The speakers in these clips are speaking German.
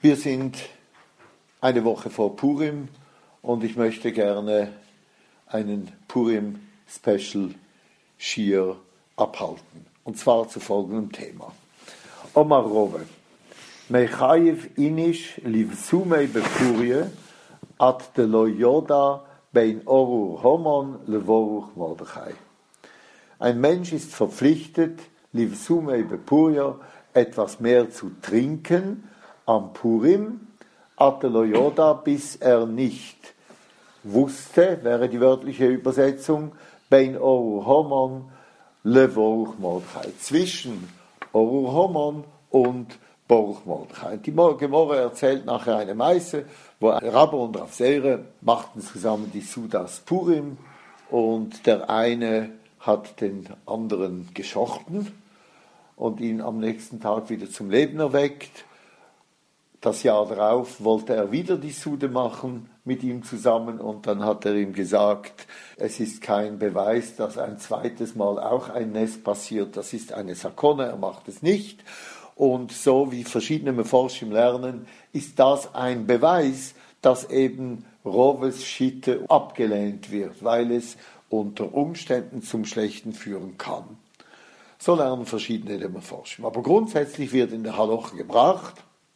Wir sind eine Woche vor Purim und ich möchte gerne einen Purim-Special Shiur abhalten. Und zwar zu folgendem Thema. Omar Rove, Mechayev inish livsumei bepurie at de lo yoda bein orur homon levoruch Mordechai. Ein Mensch ist verpflichtet, livsumei bepurie, etwas mehr zu trinken am Purim, at de lo yoda, bis er nicht wusste, wäre die wörtliche Übersetzung, bein orur homon levoruch Mordechai, zwischen orur homon und Boruch Mordechai. Die Gemorre erzählt nachher eine Meise, wo Rabbe und Rav Seire machten zusammen die Sudas Purim und der eine hat den anderen geschochten und ihn am nächsten Tag wieder zum Leben erweckt. Das Jahr darauf wollte er wieder die Sude machen mit ihm zusammen und dann hat er ihm gesagt, es ist kein Beweis, dass ein zweites Mal auch ein Nest passiert, das ist eine Sakone, er macht es nicht. Und so wie verschiedene Meforschim lernen, ist das ein Beweis, dass eben Roves Schitte abgelehnt wird, weil es unter Umständen zum Schlechten führen kann. So lernen verschiedene der Meforschim. Aber grundsätzlich wird in der Halacha gebracht,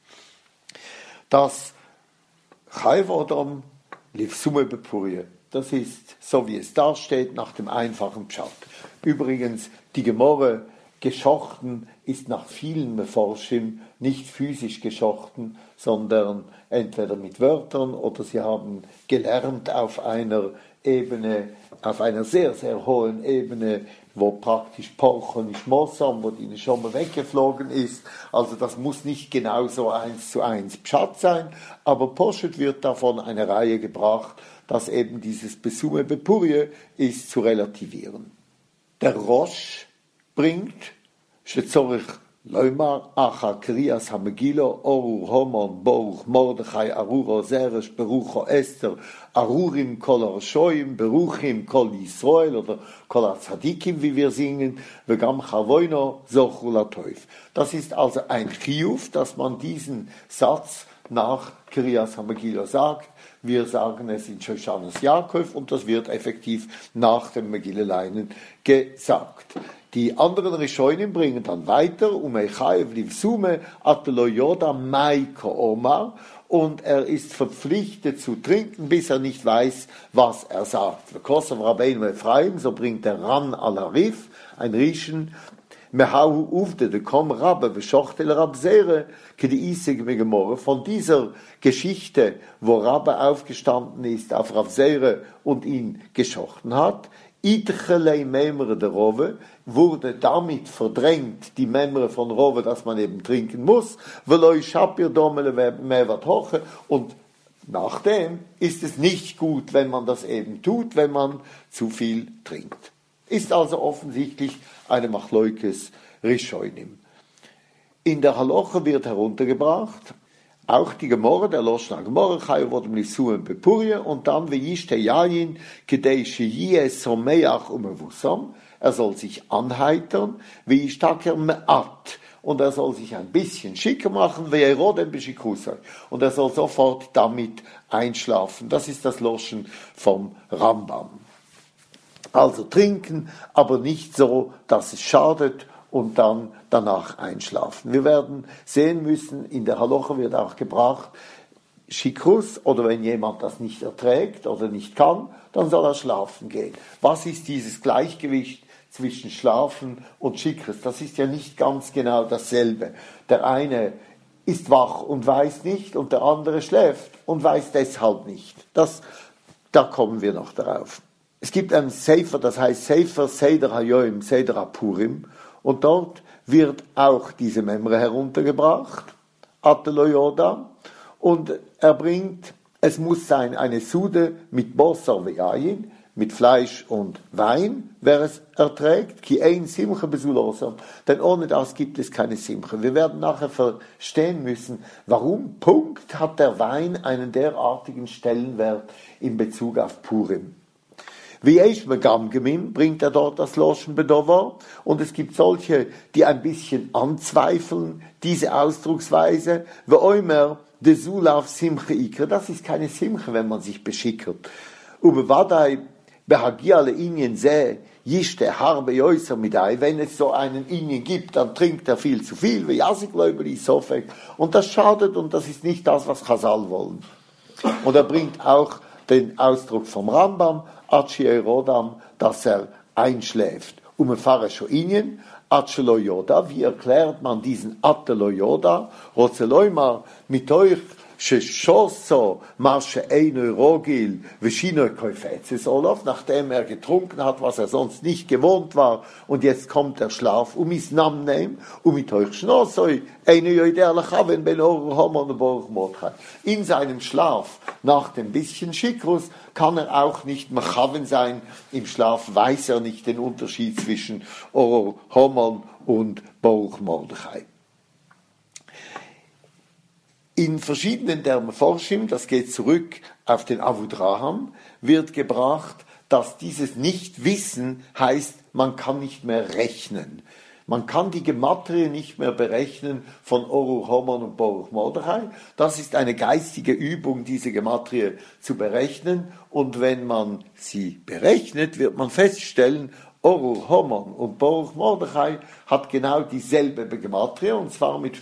dass Chayv Odom livsume bepurie, das ist, so wie es da steht, nach dem einfachen Pshat. Übrigens, die Gemorre geschochten ist nach vielen Meforschim nicht physisch geschochten, sondern entweder mit Wörtern oder sie haben gelernt auf einer Ebene, auf einer sehr, sehr hohen Ebene, wo praktisch Porcho nicht Mossam, wo die schon mal weggeflogen ist. Also das muss nicht genauso 1:1 Pshat sein, aber Poshet wird davon eine Reihe gebracht, dass eben dieses Besume Bepurie ist zu relativieren. Der Rosh bringt שצורך לומר אחר קריאס המגילו אורור הומון ברוך מרדכי ארורו זרש ברוכו אסתר ארורים כל הרשועים ברוכים כל ישראל oder כל הצדיקים wie wir singen וגם חרבוינו זוכו לטויף. Das ist also ein Chiyuv, dass man diesen Satz nach Krias Hamagilo sagt. Wir sagen es in Shoshanas Yaakov und das wird effektiv nach dem Megilleleinen gesagt. Die anderen Rishonim bringen dann weiter, Mechayev livsume at lo yoda mai omar, und er ist verpflichtet zu trinken, bis er nicht weiß, was er sagt. Kosav Rabbeinu Ephraim, so bringt der Ran al-Harif, ein Rischen, Mehahu uvde de kom Rabbe beschochtel Rab Seire kedi isig megemore. Von dieser Geschichte, wo Rabbe aufgestanden ist auf Rav Seire und ihn geschochten hat, Idchelei Memre der Rove, wurde damit verdrängt, die Memre von Rove, dass man eben trinken muss, veloi shapir domele mevat hoche, und nachdem ist es nicht gut, wenn man das eben tut, wenn man zu viel trinkt. Ist also offensichtlich eine Machleukes Rishonim. In der Halacha wird heruntergebracht, auch die Gemorre, der Loschna Gemorre, Chayu Vodem Lissuem Bepurie, und dann V'yishte Yayin, Kedei Sheyeh Someach Umevusam, er soll sich anheitern, V'yishtaker Me'at, und er soll sich ein bisschen schicker machen, V'yerodem Beshikusai, und er soll sofort damit einschlafen. Das ist das Loschen vom Rambam. Also trinken, aber nicht so, dass es schadet, und dann danach einschlafen. Wir werden sehen müssen, in der Halacha wird auch gebracht, Shikrus, oder wenn jemand das nicht erträgt oder nicht kann, dann soll er schlafen gehen. Was ist dieses Gleichgewicht zwischen Schlafen und Shikrus? Das ist ja nicht ganz genau dasselbe. Der eine ist wach und weiß nicht, und der andere schläft und weiß deshalb nicht. Da kommen wir noch darauf. Es gibt einen Sefer, das heißt Sefer Seder HaYoim, Seder HaPurim, und dort wird auch diese Memre heruntergebracht, Atelo Yoda, und er bringt, es muss sein eine Sude mit Bossar ve'ayin, mit Fleisch und Wein, wer es erträgt, ki ein Simche besulosam, denn ohne das gibt es keine Simche. Wir werden nachher verstehen müssen, warum hat der Wein einen derartigen Stellenwert in Bezug auf Purim. Wie ich mir Gamgemim bringt er dort das Loschen Bedover. Und es gibt solche, die ein bisschen anzweifeln, diese Ausdrucksweise. Wie immer, de Sulav Simche Ikre. Das ist keine Simche, wenn man sich beschickert. Ube Wadai, behagiale Inien seh, jiste harbe Jäuser mit ei. Wenn es so einen Inien gibt, dann trinkt er viel zu viel, wie Jasigläubeli, Sofek. Und das schadet und das ist nicht das, was Chasal wollen. Und er bringt auch den Ausdruck vom Rambam, Achi Rodam, dass er einschläft. Fahre schon Inien, Achelo Yoda, wie erklärt man diesen Atelo Yoda? Rozeloima mit euch, Sheshoso, Marsche Einoi Rogil, Veshinoi Koifetzes Olof, nachdem er getrunken hat, was er sonst nicht gewohnt war, und jetzt kommt der Schlaf, is Nam nehm, mit euch Schnosoi, Einoi der Lachaven, Ben Or Homon Borch Mordchai. In seinem Schlaf, nach dem bisschen Schikrus, kann er auch nicht Machaven sein. Im Schlaf weiß er nicht den Unterschied zwischen Or Homon und Borch Mordechai. In verschiedenen der Meforschim, das geht zurück auf den Avudraham, wird gebracht, dass dieses Nichtwissen heißt, man kann nicht mehr rechnen. Man kann die Gematrie nicht mehr berechnen von Orur Homon und Boruch Mordechai. Das ist eine geistige Übung, diese Gematrie zu berechnen. Und wenn man sie berechnet, wird man feststellen, Orur Homon und Boruch Mordechai hat genau dieselbe Gematrie, und zwar mit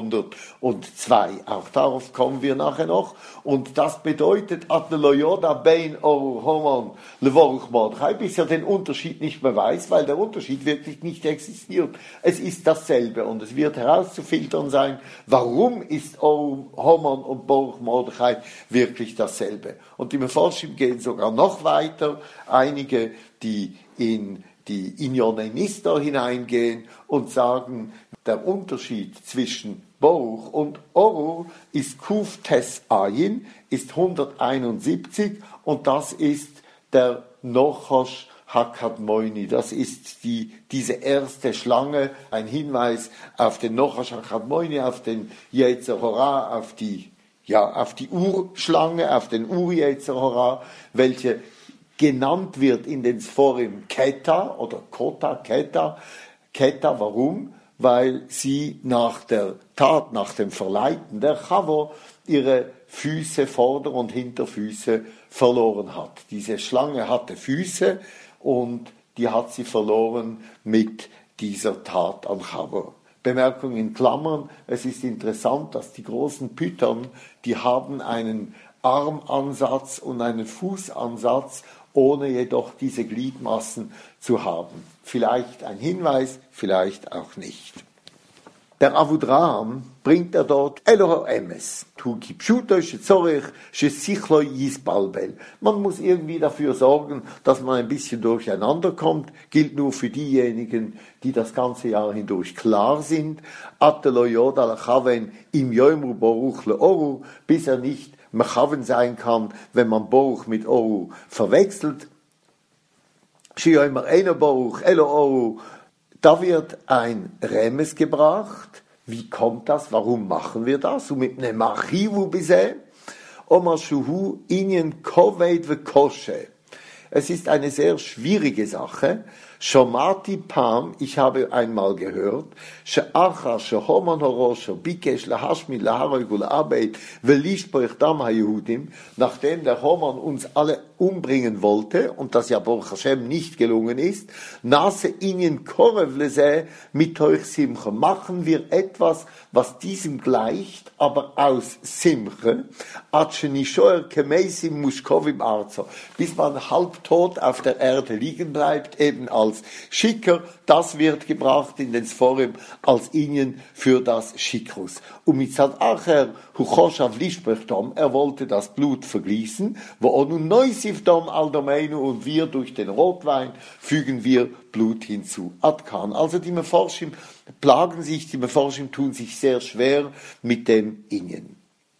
502. Auch darauf kommen wir nachher noch. Und das bedeutet, Atelo Yoda bein Orur Homon levoruch Mordechai, bis er den Unterschied nicht mehr weiß, weil der Unterschied wirklich nicht existiert. Es ist dasselbe, und es wird herauszufiltern sein, warum ist Orur Homon und Boruch Mordechai wirklich dasselbe. Und die Meforschim gehen sogar noch weiter. Einige, die in die Inyoneinister hineingehen und sagen, der Unterschied zwischen Boruch und Orur ist Kuf Tes Ayin, ist 171, und das ist der Nochosh Hakadmoini. Das ist diese erste Schlange, ein Hinweis auf den Nochosh Hakadmoini, auf den Yetzer Hora, auf die Urschlange, auf den Ur-Yetzer Hora, welche genannt wird in den Sforim Keta oder Kota, Keta. Keta, warum? Weil sie nach der Tat, nach dem Verleiten der Chavo, ihre Füße, Vorder- und Hinterfüße verloren hat. Diese Schlange hatte Füße und die hat sie verloren mit dieser Tat an Chavo. Bemerkung in Klammern, es ist interessant, dass die großen Python, die haben einen Armansatz und einen Fußansatz, ohne jedoch diese Gliedmassen zu haben. Vielleicht ein Hinweis, vielleicht auch nicht. Der Avudraham bringt er dort Eloho Emes. Man muss irgendwie dafür sorgen, dass man ein bisschen durcheinander kommt. Gilt nur für diejenigen, die das ganze Jahr hindurch klar sind. Bis er nicht Mechaven sein kann, wenn man Boruch mit Oru verwechselt. Da wird ein Remes gebracht. Wie kommt das? Warum machen wir das? Und mit einem Archivu bise, Omar Shuhu Inyen Koveit ve Koshe. Es ist eine sehr schwierige Sache. Shomati Pam, ich habe einmal gehört, She'acha She'homan Horosho Bikesh Lahashmi Laharoig Ul'abeit Velishpoich Dam HaYehudim, nachdem der Homan uns alle umbringen wollte und das ja Baruch Hashem nicht gelungen ist, Nase Inyen Korev Lese mit euch Simche, machen wir etwas, was diesem gleicht, aber aus Simche, Atschenishoer Kemeisim Mushkovim Arzo, bis man halbtot auf der Erde liegen bleibt, eben als Schicker, das wird gebracht in den Sforim als Inyen für das Schikrus. Und mit Zadacher Huchoshav Lispechtom, er wollte das Blut vergießen, wo onu Neusifdom Aldomeinu, und wir durch den Rotwein fügen wir Blut hinzu. Adkan. Also die Meforschim plagen sich, die Meforschim tun sich sehr schwer mit dem Inyen.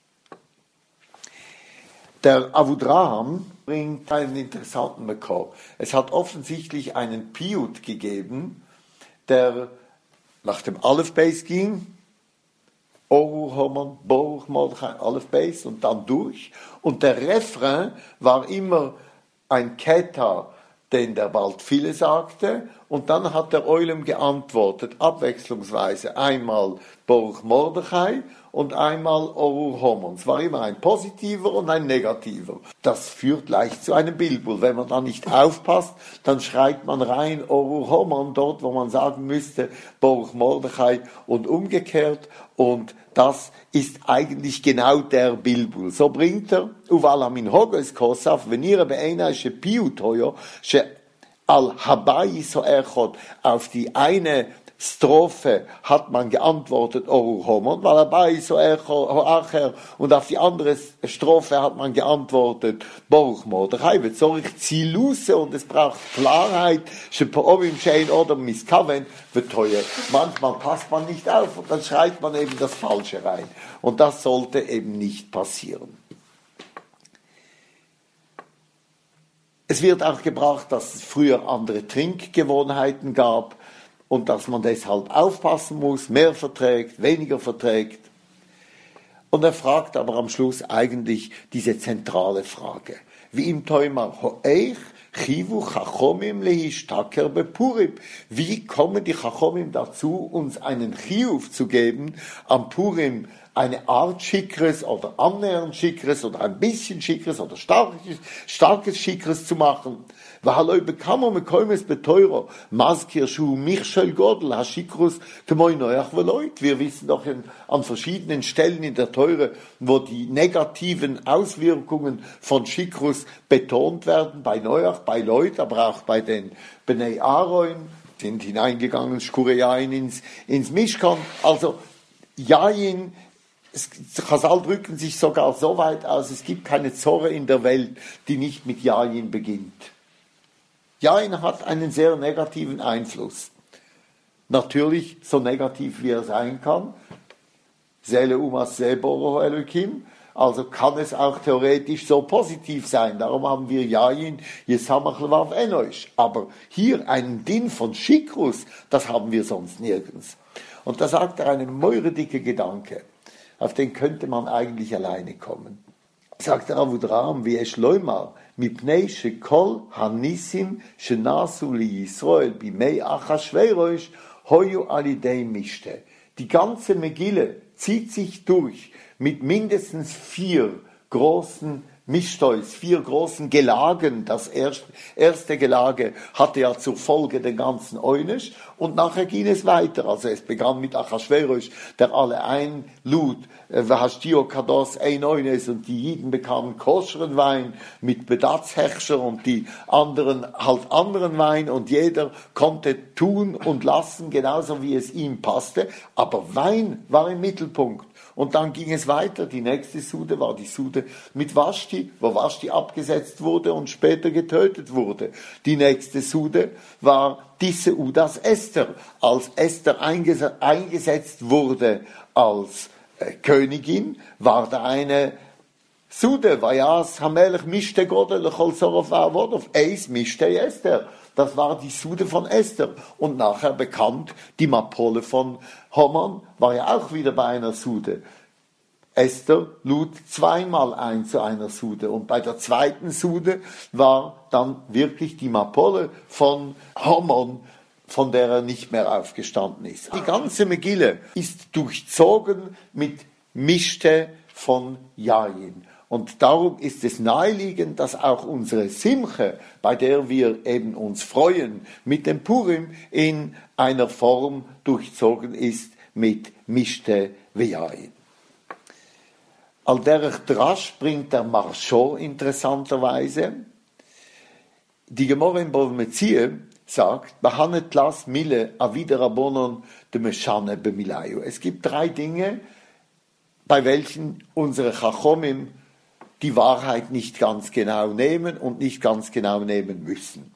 Der Avudraham bringt einen interessanten Mekor. Es hat offensichtlich einen Piyut gegeben, der nach dem Aleph-Beis ging, Oru, Homan, Boruch, Mordechai, Aleph-Beis und dann durch. Und der Refrain war immer ein Keta den der bald viele sagte, und dann hat der Oilem geantwortet, abwechslungsweise, einmal Baruch Mordechai und einmal Orur Homon. Es war immer ein positiver und ein negativer. Das führt leicht zu einem Bilbul. Wenn man da nicht aufpasst, dann schreibt man rein Orur Homon dort, wo man sagen müsste Baruch Mordechai und umgekehrt, und das ist eigentlich genau der Bilbul. So bringt er, uvala min hogos kosaf, venire beena she piut hoyo, she al-Habai so erchot, auf die eine Strophe hat man geantwortet Orur Homon, weil Habai so ercher, und auf die andere Strophe hat man geantwortet Baruch Mordechai, vezorich Ziluse, und es braucht Klarheit, shepo'ovim shein oder miskaven vetoye. Manchmal passt man nicht auf und dann schreibt man eben das Falsche rein. Und das sollte eben nicht passieren. Es wird auch gebracht, dass es früher andere Trinkgewohnheiten gab und dass man deshalb aufpassen muss, mehr verträgt, weniger verträgt. Und er fragt aber am Schluss eigentlich diese zentrale Frage. Wie im Teumar, ho'eich chivu chachomim lehishtaker bepurim. Wie kommen die Chachomim dazu, uns einen Chiv zu geben am Purim, eine Art Schickres oder annähernd Schickres oder ein bisschen Schickres oder starkes Schickres zu machen? Wir wissen doch an verschiedenen Stellen in der Teure, wo die negativen Auswirkungen von Schikrus betont werden, bei Neuach, bei Leut, aber auch bei den Bnei Aaron, sind hineingegangen, Shkureyain ins Mishkan. Also Jain, Chazal drücken sich sogar so weit aus, es gibt keine Zorre in der Welt, die nicht mit Jain beginnt. Jain hat einen sehr negativen Einfluss. Natürlich so negativ, wie er sein kann. Sele umas seboro Elokim. Also kann es auch theoretisch so positiv sein. Darum haben wir Jain, Yesamach levav enoish. Aber hier einen Din von Schikrus, das haben wir sonst nirgends. Und da sagt er einen meuredicke Gedanke. Auf den könnte man eigentlich alleine kommen. Sagt der Avudram, wie es Leumar, mipnei shekol hanissim shenasu li Yisrael bimei Achashverosh hoyu alidei mishte. Die ganze Megille zieht sich durch mit mindestens 4 großen Mischteus, 4 großen Gelagen. Das erste Gelage hatte ja zur Folge den ganzen Eunisch und nachher ging es weiter. Also es begann mit Achashverosh, der alle einlud, Vahashtio Kados ein Eunes, und die Jiden bekamen koscheren Wein mit Bedatzhechscher und die anderen halt anderen Wein, und jeder konnte tun und lassen, genauso wie es ihm passte, aber Wein war im Mittelpunkt. Und dann ging es weiter. Die nächste Sude war die Sude mit Vashti, wo Vashti abgesetzt wurde und später getötet wurde. Die nächste Sude war die Seudas Esther, als Esther eingesetzt wurde als Königin, war da eine Sude, Vayas Hamelech Mishte Godel Lechol Sorof Va'avodov, Eis Mishte Esther. Das war die Sude von Esther. Und nachher bekannt, die Mapole von Haman war ja auch wieder bei einer Sude. Esther lud 2-mal ein zu einer Sude. Und bei der zweiten Sude war dann wirklich die Mapole von Haman, von der er nicht mehr aufgestanden ist. Die ganze Megille ist durchzogen mit Mischte von Jain. Und darum ist es naheliegend, dass auch unsere Simche, bei der wir eben uns freuen, mit dem Purim in einer Form durchzogen ist mit Mischte Vejain. Al derech Drash bringt der Marsho interessanterweise. Die Gemorre in Bava Metzia sagt, Bahanet las mile aviderabonon de meshane bemilayu. Es gibt 3 Dinge, bei welchen unsere Chachomim die Wahrheit nicht ganz genau nehmen und nicht ganz genau nehmen müssen.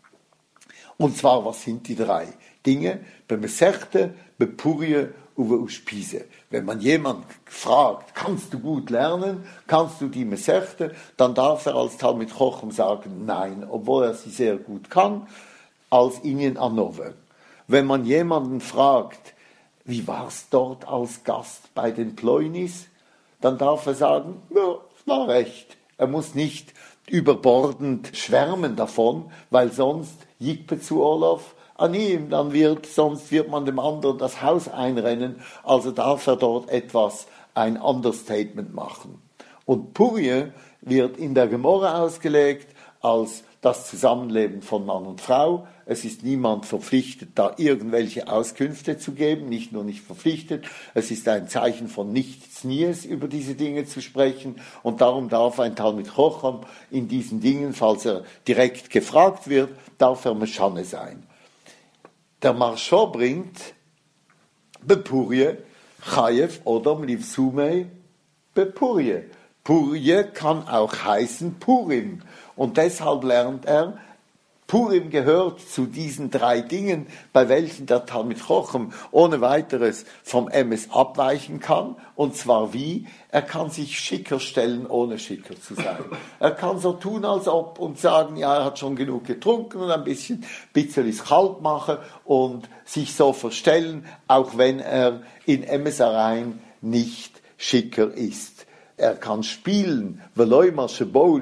Und zwar, was sind die 3 Dinge? Bemesechte, Bepurie und Uspise. Wenn man jemand fragt, kannst du gut lernen, kannst du die Mesechte, dann darf er als Talmid Chochem sagen, nein, obwohl er sie sehr gut kann, als Inyan Anove. Wenn man jemanden fragt, wie war es dort als Gast bei den Ploinis, dann darf er sagen, ja, war recht. Er muss nicht überbordend schwärmen davon, weil sonst Jikpe zu Olaf an ihm, sonst wird man dem anderen das Haus einrennen, also darf er dort ein Understatement machen. Und Purie wird in der Gemorre ausgelegt als das Zusammenleben von Mann und Frau. Es ist niemand verpflichtet, da irgendwelche Auskünfte zu geben, nicht nur nicht verpflichtet. Es ist ein Zeichen von nichts Nies, über diese Dinge zu sprechen. Und darum darf ein Talmid Chacham in diesen Dingen, falls er direkt gefragt wird, darf er Meschane sein. Der Marsha bringt Bepurie, Chayev Odom Livsumei Bepurie. Purie kann auch heißen Purim. Und deshalb lernt er, Purim gehört zu diesen 3 Dingen, bei welchen der Talmid Chacham ohne weiteres vom Emes abweichen kann. Und zwar wie? Er kann sich schicker stellen, ohne schicker zu sein. Er kann so tun, als ob und sagen, ja, er hat schon genug getrunken und ein bisschen ist kalt machen und sich so verstellen, auch wenn er in Emesereien nicht schicker ist. Er kann spielen, dass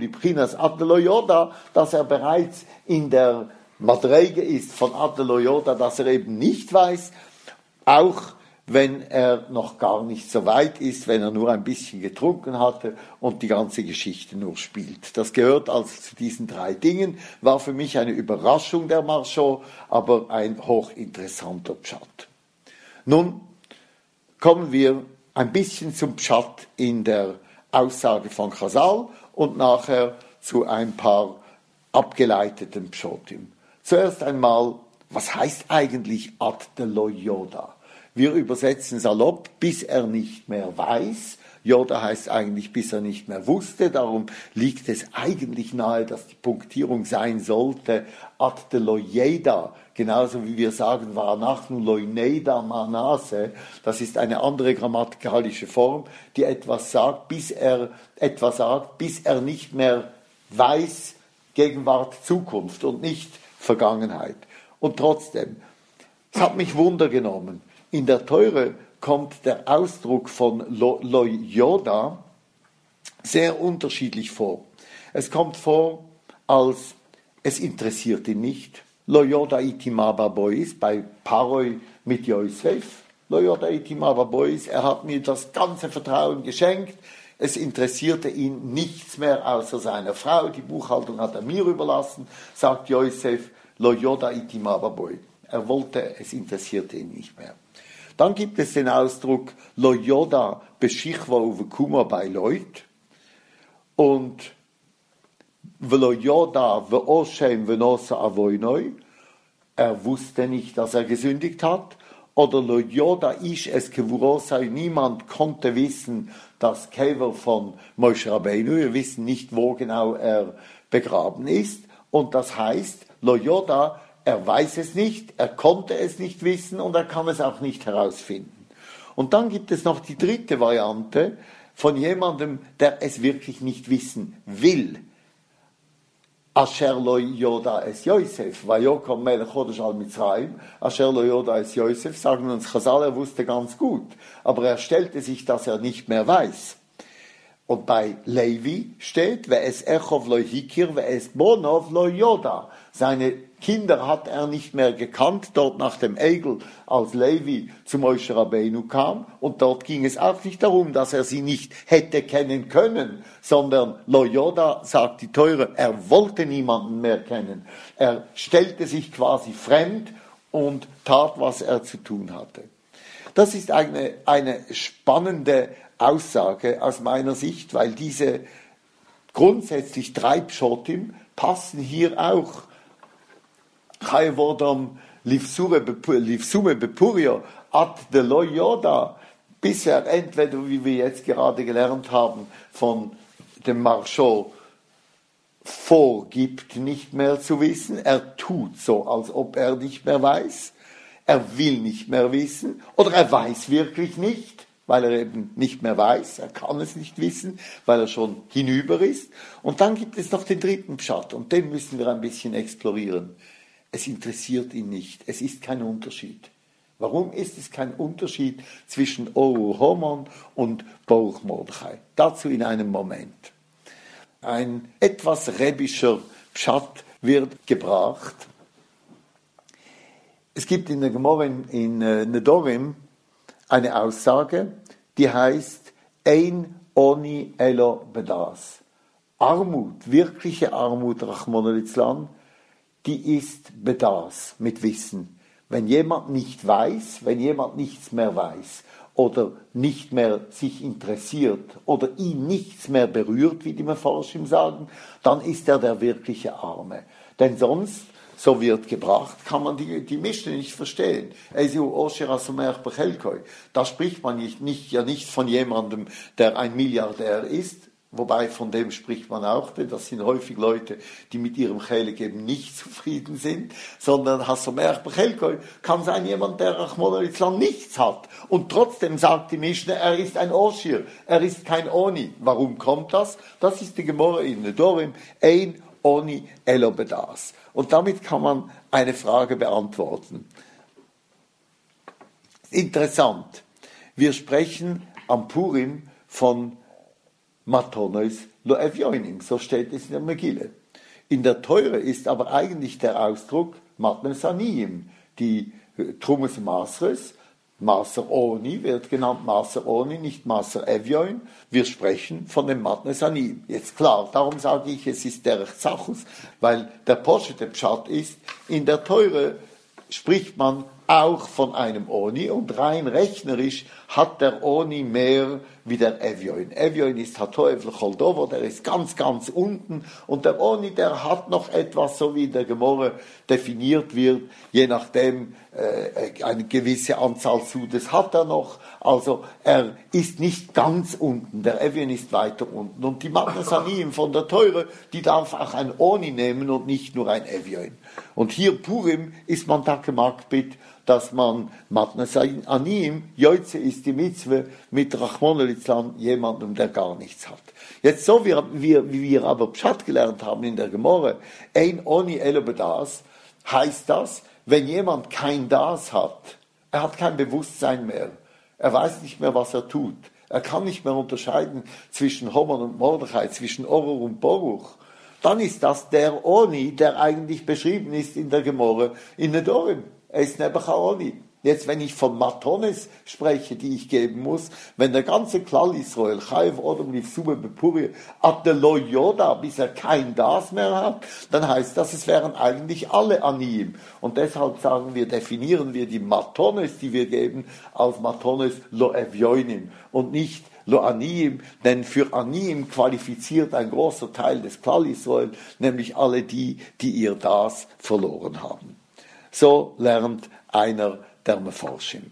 er bereits in der Madrege ist von Adelo Yoda, dass er eben nicht weiß, auch wenn er noch gar nicht so weit ist, wenn er nur ein bisschen getrunken hatte und die ganze Geschichte nur spielt. Das gehört also zu diesen 3 Dingen, war für mich eine Überraschung der Marsha, aber ein hochinteressanter Pshat. Nun kommen wir ein bisschen zum Pshat in der Aussage von Chazal und nachher zu ein paar abgeleiteten Pshotim. Zuerst einmal, was heißt eigentlich Ad Delo Yoda? Wir übersetzen salopp, bis er nicht mehr weiß. Yoda heißt eigentlich, bis er nicht mehr wusste. Darum liegt es eigentlich nahe, dass die Punktierung sein sollte Ad Delo Yeda. Genauso wie wir sagen, Varanachnu Loineida Manase, das ist eine andere grammatikalische Form, die etwas sagt, bis er nicht mehr weiß, Gegenwart, Zukunft und nicht Vergangenheit. Und trotzdem, es hat mich Wunder genommen. In der Teure kommt der Ausdruck von Lo Yoda sehr unterschiedlich vor. Es kommt vor, als es interessiert ihn nicht. Lo Yoda itima babois, bei Paroi mit Yosef. Lo Yoda itima babois, er hat mir das ganze Vertrauen geschenkt. Es interessierte ihn nichts mehr außer seiner Frau. Die Buchhaltung hat er mir überlassen, sagt Yosef. Lo Yoda itima baboi. Er wollte, es interessierte ihn nicht mehr. Dann gibt es den Ausdruck Lo Yoda beschichwa uvekuma bei Leut und Velo Yoda ve'oshem ve'nosa avoinoi. Er wusste nicht, dass er gesündigt hat. Oder Lo Yoda ish es kevurosai. Niemand konnte wissen, dass Kever von Moshe Rabbeinu, wir wissen nicht, wo genau er begraben ist. Und das heißt, Lo Yoda, er weiß es nicht, er konnte es nicht wissen und er kann es auch nicht herausfinden. Und dann gibt es noch die 3. Variante von jemandem, der es wirklich nicht wissen will. Asher lo Yoda es Yosef, Vayokom melech chodesh al Mitzrayim, Asher lo Yoda es Yosef, sagen uns Chazal, er wusste ganz gut, aber er stellte sich, dass er nicht mehr weiß. Und bei Levi steht, ve'es echov lo hikir, ve'es bonov lo Yoda. Seine Kinder hat er nicht mehr gekannt, dort nach dem Egel, als Levi zu Moshe Rabbeinu kam. Und dort ging es auch nicht darum, dass er sie nicht hätte kennen können, sondern Lo Yoda, sagt die Teure, er wollte niemanden mehr kennen. Er stellte sich quasi fremd und tat, was er zu tun hatte. Das ist eine spannende Aussage aus meiner Sicht, weil diese grundsätzlich 3 Pshotim passen hier auch. Chayvodom livsume bepurio ad Delo Yoda, bisher entweder, wie wir jetzt gerade gelernt haben, von dem Marsha vorgibt, nicht mehr zu wissen, er tut so, als ob er nicht mehr weiß, er will nicht mehr wissen, oder er weiß wirklich nicht, weil er eben nicht mehr weiß, er kann es nicht wissen, weil er schon hinüber ist. Und dann gibt es noch den 3. Pshat, und den müssen wir ein bisschen explorieren. Es interessiert ihn nicht. Es ist kein Unterschied. Warum ist es kein Unterschied zwischen Oru Homon und Baruch Mordechai? Dazu in einem Moment. Ein etwas rebischer Pshat wird gebracht. Es gibt in der Gemorre in Nedorim eine Aussage, die heißt Ein Oni Elo Bedas. Armut, wirkliche Armut, Rachmana litzlan, die ist Bedas, mit Wissen. Wenn jemand nicht weiß, wenn jemand nichts mehr weiß oder nicht mehr sich interessiert oder ihn nichts mehr berührt, wie die Mefarshim sagen, dann ist er der wirkliche Arme. Denn sonst, so wird gebracht, kann man die Mischung nicht verstehen. Da spricht man nicht von jemandem, der ein Milliardär ist, wobei von dem spricht man auch, denn das sind häufig Leute, die mit ihrem Chelik eben nicht zufrieden sind, sondern Hasomer Bechelkoi kann sein jemand, der Rachmana litzlan nichts hat. Und trotzdem sagt die Mischne, er ist ein Oshir, er ist kein Oni. Warum kommt das? Das ist die Gemorre in Nedorim, Ein Oni Elo Bedas. Und damit kann man eine Frage beantworten. Interessant. Wir sprechen am Purim von Matonos lo evyoinim, so steht es in der Megille. In der Teure ist aber eigentlich der Ausdruck Matnes Aniyim, die Trumes Masres, Maser Oni wird genannt Maser Oni, nicht Maser Evyoin. Wir sprechen von dem Matnes Aniyim. Jetzt klar, darum sage ich, es ist der Zachus, weil der Poschete Pshat ist, in der Teure spricht man auch von einem Oni und rein rechnerisch hat der Oni mehr wie der Evyoin. Evyoin ist Hatoev Choldovo, der ist ganz, ganz unten und der Oni, der hat noch etwas, so wie in der Gemorre definiert wird, je nachdem eine gewisse Anzahl Sudes hat er noch, also er ist nicht ganz unten, der Evyoin ist weiter unten und die Matnes Aniyim von der Teure, die darf auch ein Oni nehmen und nicht nur ein Evyoin. Und hier Purim ist man da gemacht mit, dass man Matnes Aniyim, Joitze ist die Mitzwe mit Rachmana litzlan, jemandem, der gar nichts hat. Jetzt so wie wir aber Pshat gelernt haben in der Gemorre, Ein Oni Elo Bedas, heißt das, wenn jemand kein Das hat, er hat kein Bewusstsein mehr, er weiß nicht mehr, was er tut, er kann nicht mehr unterscheiden zwischen Haman und Mordechai, zwischen Orur und Boruch, dann ist das der Oni, der eigentlich beschrieben ist in der Gemorre in Nedorim. Er ist Nebuchadnezzar Oni. Jetzt, wenn ich von Matones spreche, die ich geben muss, wenn der ganze Klal Israel, Chayev Odom Livsume Bepurie, Adelo Yoda, bis er kein Das mehr hat, dann heißt das, es wären eigentlich alle Aniyim. Und deshalb definieren wir die Matones, die wir geben, als Matones Lo Evyoinim und nicht Lo Aniyim, denn für Aniyim qualifiziert ein großer Teil des Klal Israel, nämlich alle die ihr Das verloren haben. So lernt einer der Mefarshim.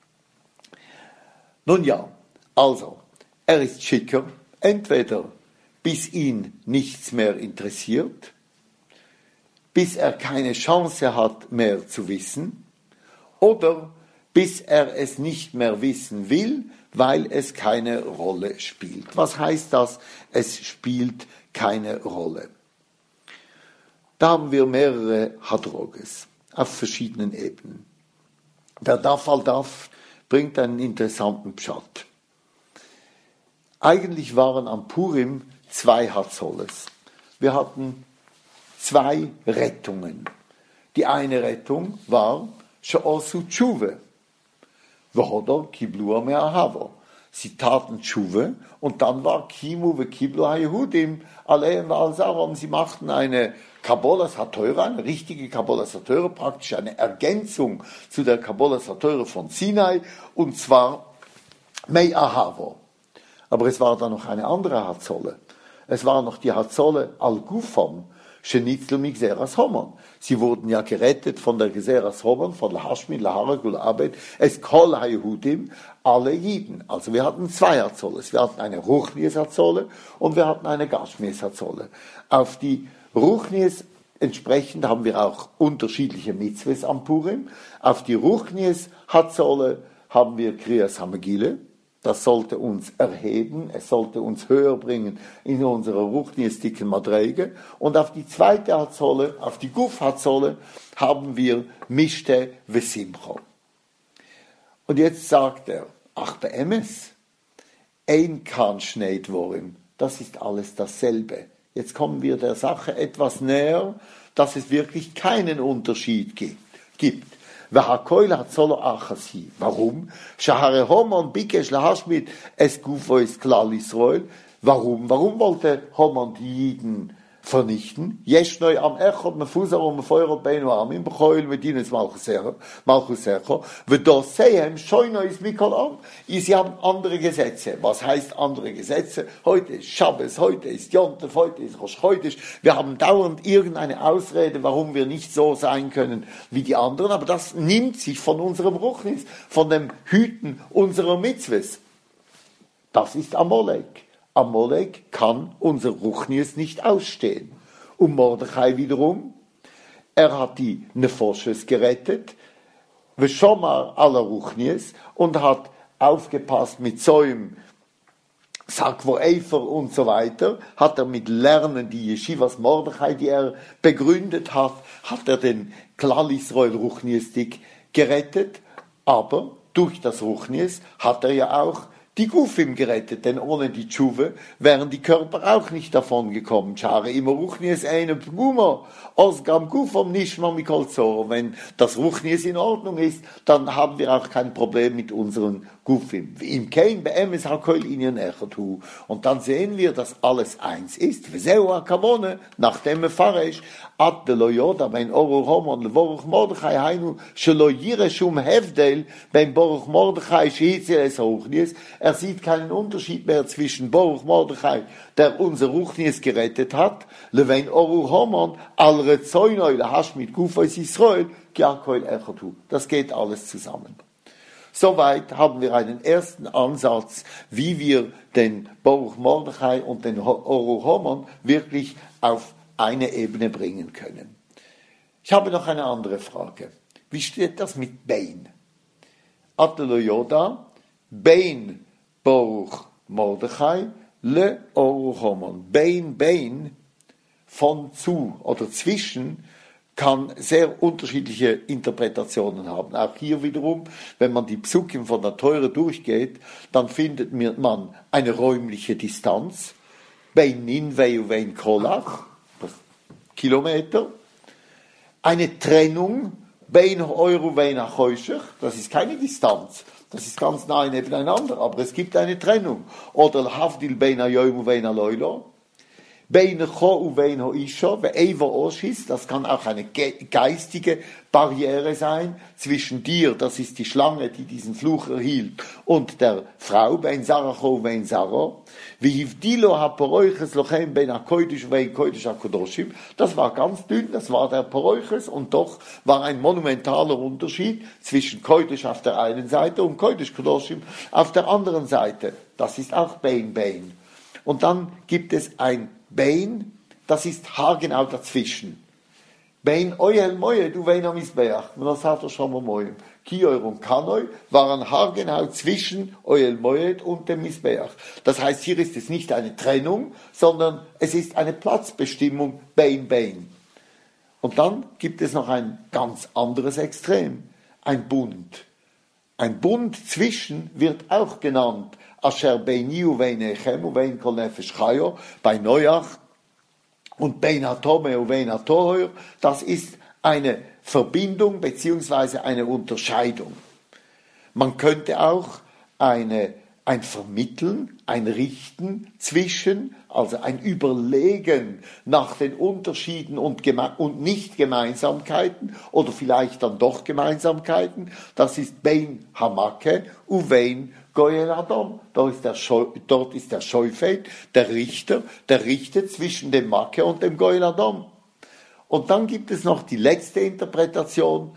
Nun ja, also, er ist schicker, entweder bis ihn nichts mehr interessiert, bis er keine Chance hat mehr zu wissen, oder bis er es nicht mehr wissen will, weil es keine Rolle spielt. Was heißt das? Es spielt keine Rolle. Da haben wir mehrere Hadroges auf verschiedenen Ebenen. Der Daf al-Daf bringt einen interessanten Pshat. Eigentlich waren am Purim 2 Hatzoles. Wir hatten 2 Rettungen. Die eine Rettung war She'osu Tshuve. V'hodor kiblu me'ahavo. Sie taten Tshuve und dann war Kimu v'kiblu ha'Yehudim aleim v'al-Zarom. Sie machten eine Kabbalas HaTeure, eine richtige Kabbalas HaTeure, praktisch eine Ergänzung zu der Kabbalas HaTeure von Sinai, und zwar Me'ahavo. Aber es war dann noch eine andere Hatzole. Es war noch die Hatzole Al-Gufam, Shenitzlu Migseras Homan. Sie wurden ja gerettet von der Geseras Homan, von Lahashmin, Laharagul, Abed, es Kol HaYehudim, alle Jiden. Also wir hatten 2 Hatzoles. Wir hatten eine Ruchnies Hatzole und wir hatten eine Gashmies Hatzole. Auf die Ruchnies entsprechend haben wir auch unterschiedliche Mitzvahs am Purim. Auf die Ruchnies Hatzole haben wir Kriyas HaMegille. Das sollte uns erheben, es sollte uns höher bringen in unserer ruchniestiken Madrege. Und auf die zweite Hatzole, auf die Guf Hatzole, haben wir Mishte Vesimcho. Und jetzt sagt er, ach beemes, ein kann Schneid worim, das ist alles dasselbe. Jetzt kommen wir der Sache etwas näher, dass es wirklich keinen Unterschied gibt. והכל הצולו אחסי. Warum? שהרי הומן ביקש להשמיד es גופו כלל ישראל. Warum? Warum wollte Haman die Jiden vernichten? Jeshnoi am Echot mefuzar und mefeuert beinu amim b'choil medines Malchus Echo v'dosehem shoino is mikol am. Sie haben andere Gesetze. Was heißt andere Gesetze? Heute ist Schabbes, heute ist Jontef, heute ist Rosh Chodesh. Wir haben dauernd irgendeine Ausrede, warum wir nicht so sein können wie die anderen, aber das nimmt sich von unserem Ruchnis, von dem Hüten unserer Mitzvahs. Das ist Amalek. Amalek kann unser Ruchnies nicht ausstehen. Und Mordechai wiederum, er hat die Nefoshes gerettet, Veshomar ala Ruchnies, und hat aufgepasst mit Zoim, Sakvo Eifer und so weiter, hat er mit Lernen die Yeshivas Mordechai, die er begründet hat er den Klal Israel Ruchniestik gerettet, aber durch das Ruchnies hat er ja auch die Gufim gerettet, denn ohne die Tshuve wären die Körper auch nicht davon gekommen. Schare immer Ruchnies eine Pguma, Osgam Gufam Nishma Mikol Zor. Wenn das Ruchnies in Ordnung ist, dann haben wir auch kein Problem mit unseren Gufim. Im Kein beemes hakoil inyan echad hu. Und dann sehen wir, dass alles eins ist. Vezeu hakavone, nachdem Faresh, ad de lo yoda, bein Oruch Haman, levoruch Mordechai, hainu, shelo yireshum hevdel, bein Boruch Mordechai, shehitzel es Ruchnies. Er sieht keinen Unterschied mehr zwischen Boruch Mordechai, der unser Ruchnies gerettet hat, levein Oruch Haman, al rezoinoi, lehash mit Gufos Israel, kiakoil echad hu. Das geht alles zusammen. Soweit haben wir einen ersten Ansatz, wie wir den Boruch Mordechai und den Oruch Haman wirklich auf eine Ebene bringen können. Ich habe noch eine andere Frage. Wie steht das mit Bein? Atelo Yoda, Bein Boruch Mordechai, le Oruch Haman. Bein von zu oder zwischen kann sehr unterschiedliche Interpretationen haben. Auch hier wiederum, wenn man die Psukim von der Teure durchgeht, dann findet man eine räumliche Distanz, Bein Ninvei und Bein Kolach, Kilometer, eine Trennung, Bein Euro und Bein Achoshech, das ist keine Distanz, das ist ganz nahe nebeneinander, aber es gibt eine Trennung. Oder Havdil Bein Ayoim und Bein Aloilo, Beinecho und Beino Isha, Eva Oshis, das kann auch eine geistige Barriere sein zwischen dir, das ist die Schlange, die diesen Fluch erhielt, und der Frau, Bein Saracho und Bein Saro, wie Hivdilo Haporoiches Lochem Bein Akoidisch und Bein Koidisch Akodoshim, das war ganz dünn, das war der Poroiches, und doch war ein monumentaler Unterschied zwischen Koidisch auf der einen Seite und Koidisch Kodoshim auf der anderen Seite. Das ist auch Bein. Und dann gibt es ein Bein, das ist haargenau dazwischen. Bein Oyel Moed, du Bein am Isbeach, das hat er schon mal Moed. Kior und Kanoi waren haargenau zwischen Oyel Moed und dem Isbeach. Das heißt, hier ist es nicht eine Trennung, sondern es ist eine Platzbestimmung, Bein. Und dann gibt es noch ein ganz anderes Extrem, ein Bund. Ein Bund zwischen wird auch genannt, Asher Beini Uveinechem Uvein Kol Nefesh Chayo, bei Noach und Bein Atome Uvein Atohor, das ist eine Verbindung beziehungsweise eine Unterscheidung. Man könnte auch ein Vermitteln, ein Richten zwischen, also ein Überlegen nach den Unterschieden und Nicht-Gemeinsamkeiten oder vielleicht dann doch Gemeinsamkeiten, das ist Bein Hamake Uvein Goyel Adam. Dort ist der Scheufet, der Richter, der richtet zwischen dem Makke und dem Goyel Adam. Und dann gibt es noch die letzte Interpretation.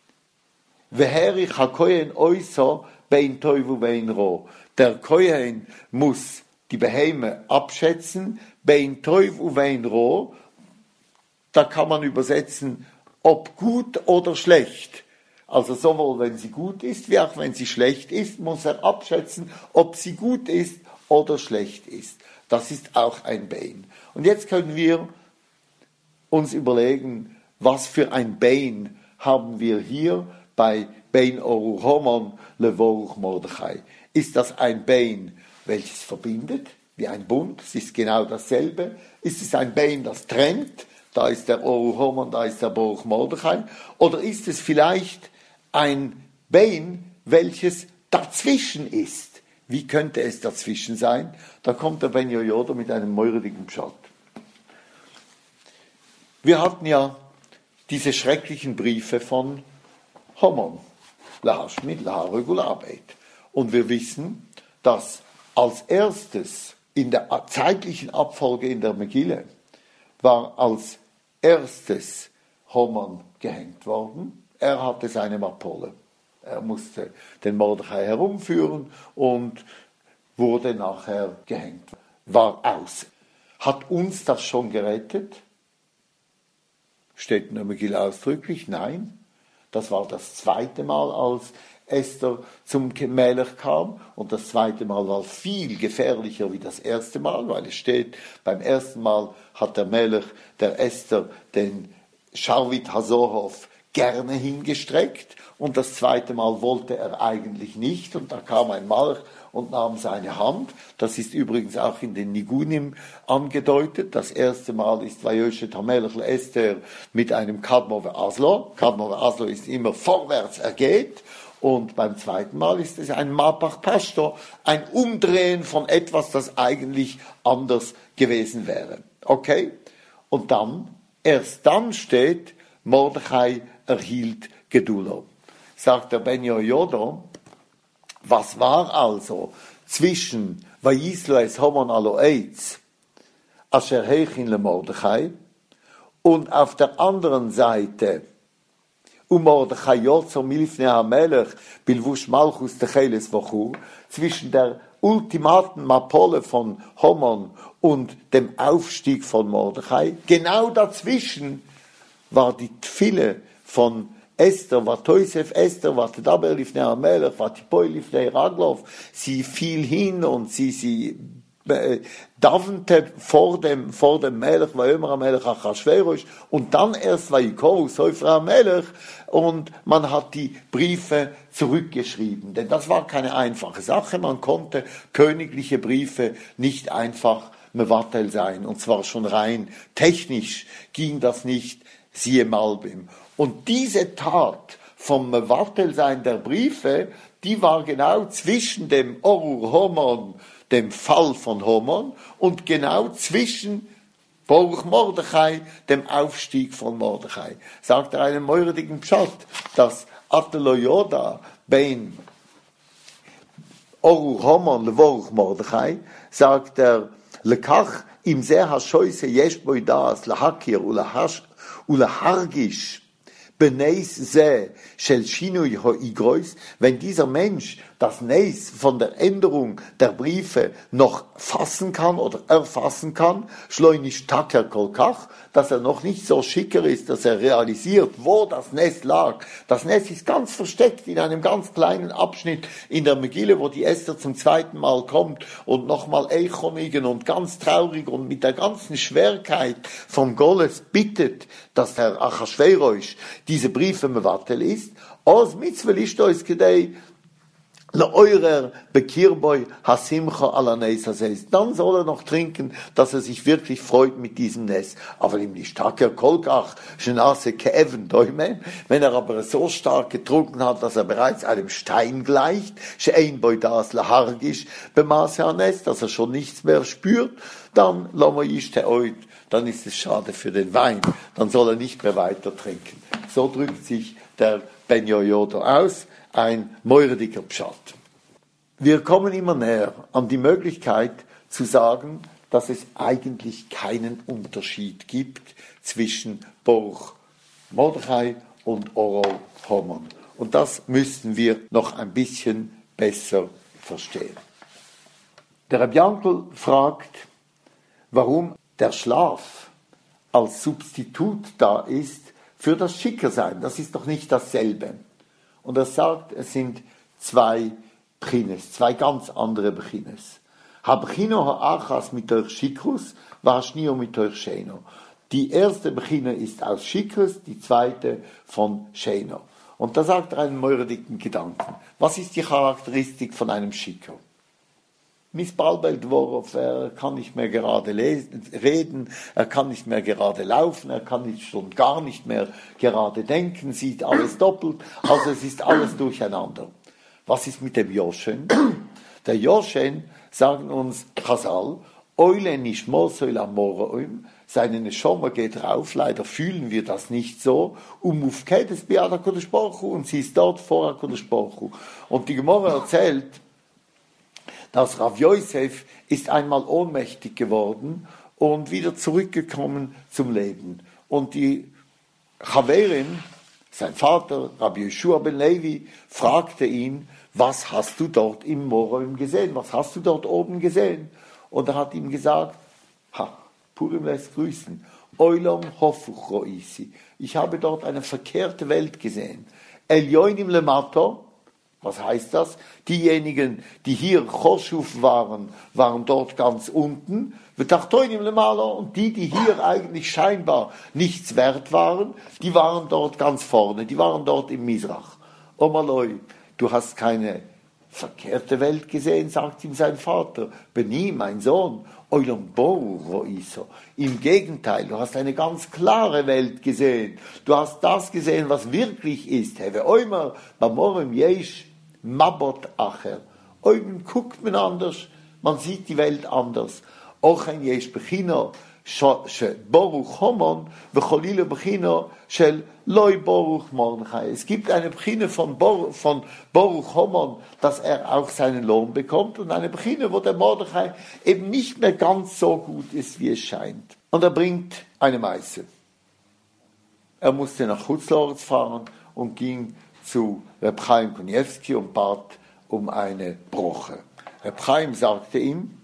Veherich hakoyen oiso bein toivu bein ro. Der Kohen muss die Beheime abschätzen, bein toivu bein ro. Da kann man übersetzen, ob gut oder schlecht. Also sowohl wenn sie gut ist, wie auch wenn sie schlecht ist, muss er abschätzen, ob sie gut ist oder schlecht ist. Das ist auch ein Bein. Und jetzt können wir uns überlegen, was für ein Bein haben wir hier bei Bein Oruch Haman levoruch Mordechai. Ist das ein Bein, welches verbindet? wie ein Bund, es ist genau dasselbe. Ist es ein Bein, das trennt, da ist der Orur Haman, da ist der Baruch Mordechai, oder ist es vielleicht ein Bein, welches dazwischen ist? Wie könnte es dazwischen sein? Da kommt der Ben Yehoyada mit einem meuredigen Pshat. Wir hatten ja diese schrecklichen Briefe von Haman, Lahashmid, Laharugulabeit. Und wir wissen, dass als erstes in der zeitlichen Abfolge in der Megille war als erstes Haman gehängt worden. Er hatte seine Mapole. Er musste den Mordechai herumführen und wurde nachher gehängt. War aus. Hat uns das schon gerettet? Steht in der Megille ausdrücklich? Nein. Das war das zweite Mal, als Esther zum Melech kam. Und das zweite Mal war viel gefährlicher wie das erste Mal, weil es steht, beim ersten Mal hat der Melech, der Esther, den Sharvit Hazohov gerne hingestreckt. Und das zweite Mal wollte er eigentlich nicht. Und da kam ein Malch und nahm seine Hand. Das ist übrigens auch in den Nigunim angedeutet. Das erste Mal ist Vayoshet HaMelech Esther mit einem Kadmo ve'Aslo. Kadmo ve'Aslo ist immer vorwärts, er geht. Und beim zweiten Mal ist es ein Mapach Pashto, ein Umdrehen von etwas, das eigentlich anders gewesen wäre. Okay? Und dann, erst dann steht, Mordechai erhielt Gedulo. Sagt der Ben Yehoyada, was war also zwischen Vayislo es Haman alo Eitz, Asher heichin le Mordechai, und auf der anderen Seite Mordechai Yotzo milifnei HaMelech bilvush Malchus techeles vochur, zwischen der ultimaten Mapole von Haman und dem Aufstieg von Mordechai, genau dazwischen war die Tfille von Esther, war Toisef Esther, war Tedaber lifnei HaMelech, war Tipoi lifnei Raglov, sie fiel hin und sie davente vor dem Melech, Vayomer HaMelech Achashverosh, und dann erst Vayikoru Sefer HaMelech, und man hat die Briefe zurückgeschrieben. Denn das war keine einfache Sache, man konnte königliche Briefe nicht einfach mevatel sein, und zwar schon rein technisch ging das nicht, siehe Malbim. Und diese Tat vom Mevatel-Sein der Briefe, die war genau zwischen dem Orur Haman, dem Fall von Haman, und genau zwischen Baruch Mordechai, dem Aufstieg von Mordechai. Sagt er einen meuredigen Pshat, dass Atelo Yoda bein Orur Haman levoruch Mordechai, sagt er, lekach im Zeh ha-shoyse yesh boi das, lahakir ulahargish, beneis ze shel shinui ho-igrois, wenn dieser Mensch das Neis von der Änderung der Briefe noch fassen kann oder erfassen kann, schleunisch taker kolkach, dass er noch nicht so schicker ist, dass er realisiert, wo das Nes lag. Das Nes ist ganz versteckt in einem ganz kleinen Abschnitt in der Megille, wo die Esther zum zweiten Mal kommt und nochmal eichonigen und ganz traurig und mit der ganzen Schwerkeit vom Goles bittet, dass der Achashverosh diese Briefe mevatel ist. Aus mitzvah ist es gedei, Le'eurer bekirboy hasimcha ala neis haseis. Dann soll er noch trinken, dass er sich wirklich freut mit diesem Nes. Aber ihm nicht taker kolkach, shenase keeven doime. Wenn er aber so stark getrunken hat, dass er bereits einem Stein gleicht, she'ein boy das lahargisch bemaße Nes, dass er schon nichts mehr spürt, dann lamoyishte oid. Dann ist es schade für den Wein. Dann soll er nicht mehr weiter trinken. So drückt sich der Ben Yehoyada aus. Ein meurediger Pshat. Wir kommen immer näher an die Möglichkeit zu sagen, dass es eigentlich keinen Unterschied gibt zwischen Baruch Mordechai und Orur Haman. Und das müssten wir noch ein bisschen besser verstehen. Der Reb Yankel fragt, warum der Schlaf als Substitut da ist für das Schickersein. Das ist doch nicht dasselbe. Und er sagt, es sind zwei Bechines, zwei ganz andere Bechines. Ha-Bechino ha-Achas mit euch Schikrus, va-Shnio mit euch Sheno. Die erste Bechine ist aus Schikrus, die zweite von Sheno. Und da sagt er einen meuredigen Gedanken. Was ist die Charakteristik von einem Schicker? misbalbelt Dvorov, er kann nicht mehr gerade reden, er kann nicht mehr gerade laufen, er kann nicht, schon gar nicht mehr gerade denken, sieht alles doppelt, also es ist alles durcheinander. Was ist mit dem Yoschen? Der Yoschen, sagen uns Chazal, Eule nishmo soil amoroim, seine Neshama geht rauf, leider fühlen wir das nicht so, mufkedes biad HaKadosh Baruch Hu, und sie ist dort vor HaKadosh Baruch Hu. Und die Gemara erzählt, dass Rav Yosef ist einmal ohnmächtig geworden und wieder zurückgekommen zum Leben. Und die Chaverin, sein Vater, Rabbi Yeshua ben Levi, fragte ihn, was hast du dort im Morim gesehen? Was hast du dort oben gesehen? Und er hat ihm gesagt, Purim lässt grüßen, Olam hofuch roisi. Ich habe dort eine verkehrte Welt gesehen. Elyonim lemato, was heißt das? Diejenigen, die hier Choshuf waren, waren dort ganz unten. V'tachtoinim lemalo, und die hier eigentlich scheinbar nichts wert waren, die waren dort ganz vorne, die waren dort im Misrach. Omaloi, du hast keine verkehrte Welt gesehen, sagt ihm sein Vater. Beni, mein Sohn, Olam Boru roiso. Im Gegenteil, du hast eine ganz klare Welt gesehen. Du hast das gesehen, was wirklich ist. Heve oimer, bamorem yesh, mabot acher. Oben guckt man anders, man sieht die Welt anders. Ochen yesh bechino, Boruch Homon, v'cholile Bechino shel Loi Boruch Mordechai. Es gibt eine Bechine von Boruch Homon, dass er auch seinen Lohn bekommt, und eine Bechine, wo der Mordechai eben nicht mehr ganz so gut ist, wie es scheint. Und er bringt eine Meise. Er musste nach Chutzlorz fahren und ging zu Reb Chaim Koniewski und bat um eine Broche. Reb Chaim sagte ihm,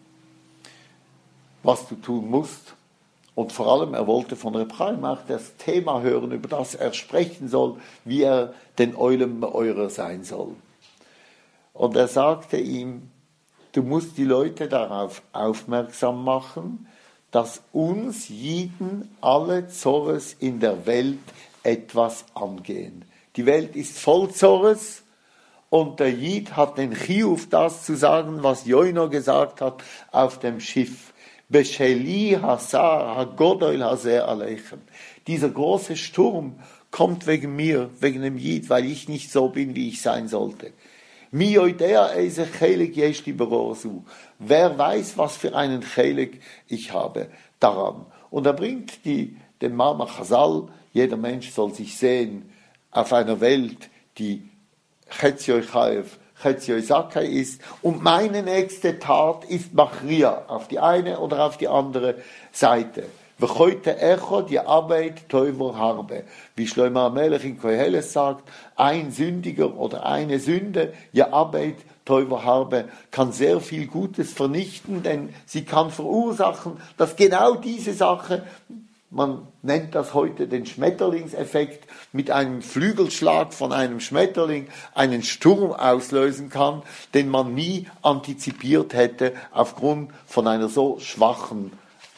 was du tun musst. Und vor allem, er wollte von Reb Chaim auch das Thema hören, über das er sprechen soll, wie er den Oilem Eurer sein soll. Und er sagte ihm, du musst die Leute darauf aufmerksam machen, dass uns Jiden alle Zores in der Welt etwas angehen. Die Welt ist voll Zores, und der Jid hat den Chiyuv, das zu sagen, was Joino gesagt hat auf dem Schiff. Besheli hasar hagodoil haser aleichem. Dieser große Sturm kommt wegen mir, wegen dem Jid, weil ich nicht so bin, wie ich sein sollte. Mi yoidea eise chelik yesh li berosu. Wer weiß, was für einen chelik ich habe daran. Und er bringt den Mama Chazal, jeder Mensch soll sich sehen auf einer Welt, die Chetzio Chayev, Chetzio Sakai ist, und meine nächste Tat ist Machria, auf die eine oder auf die andere Seite. V'choite echo, die Arbeit teuver harbe. Wie Shlomo HaMelech in Koheles sagt, ein Sündiger oder eine Sünde, die Arbeit teuver harbe, kann sehr viel Gutes vernichten, denn sie kann verursachen, dass genau diese Sache, man nennt das heute den Schmetterlingseffekt, mit einem Flügelschlag von einem Schmetterling einen Sturm auslösen kann, den man nie antizipiert hätte aufgrund von einer so schwachen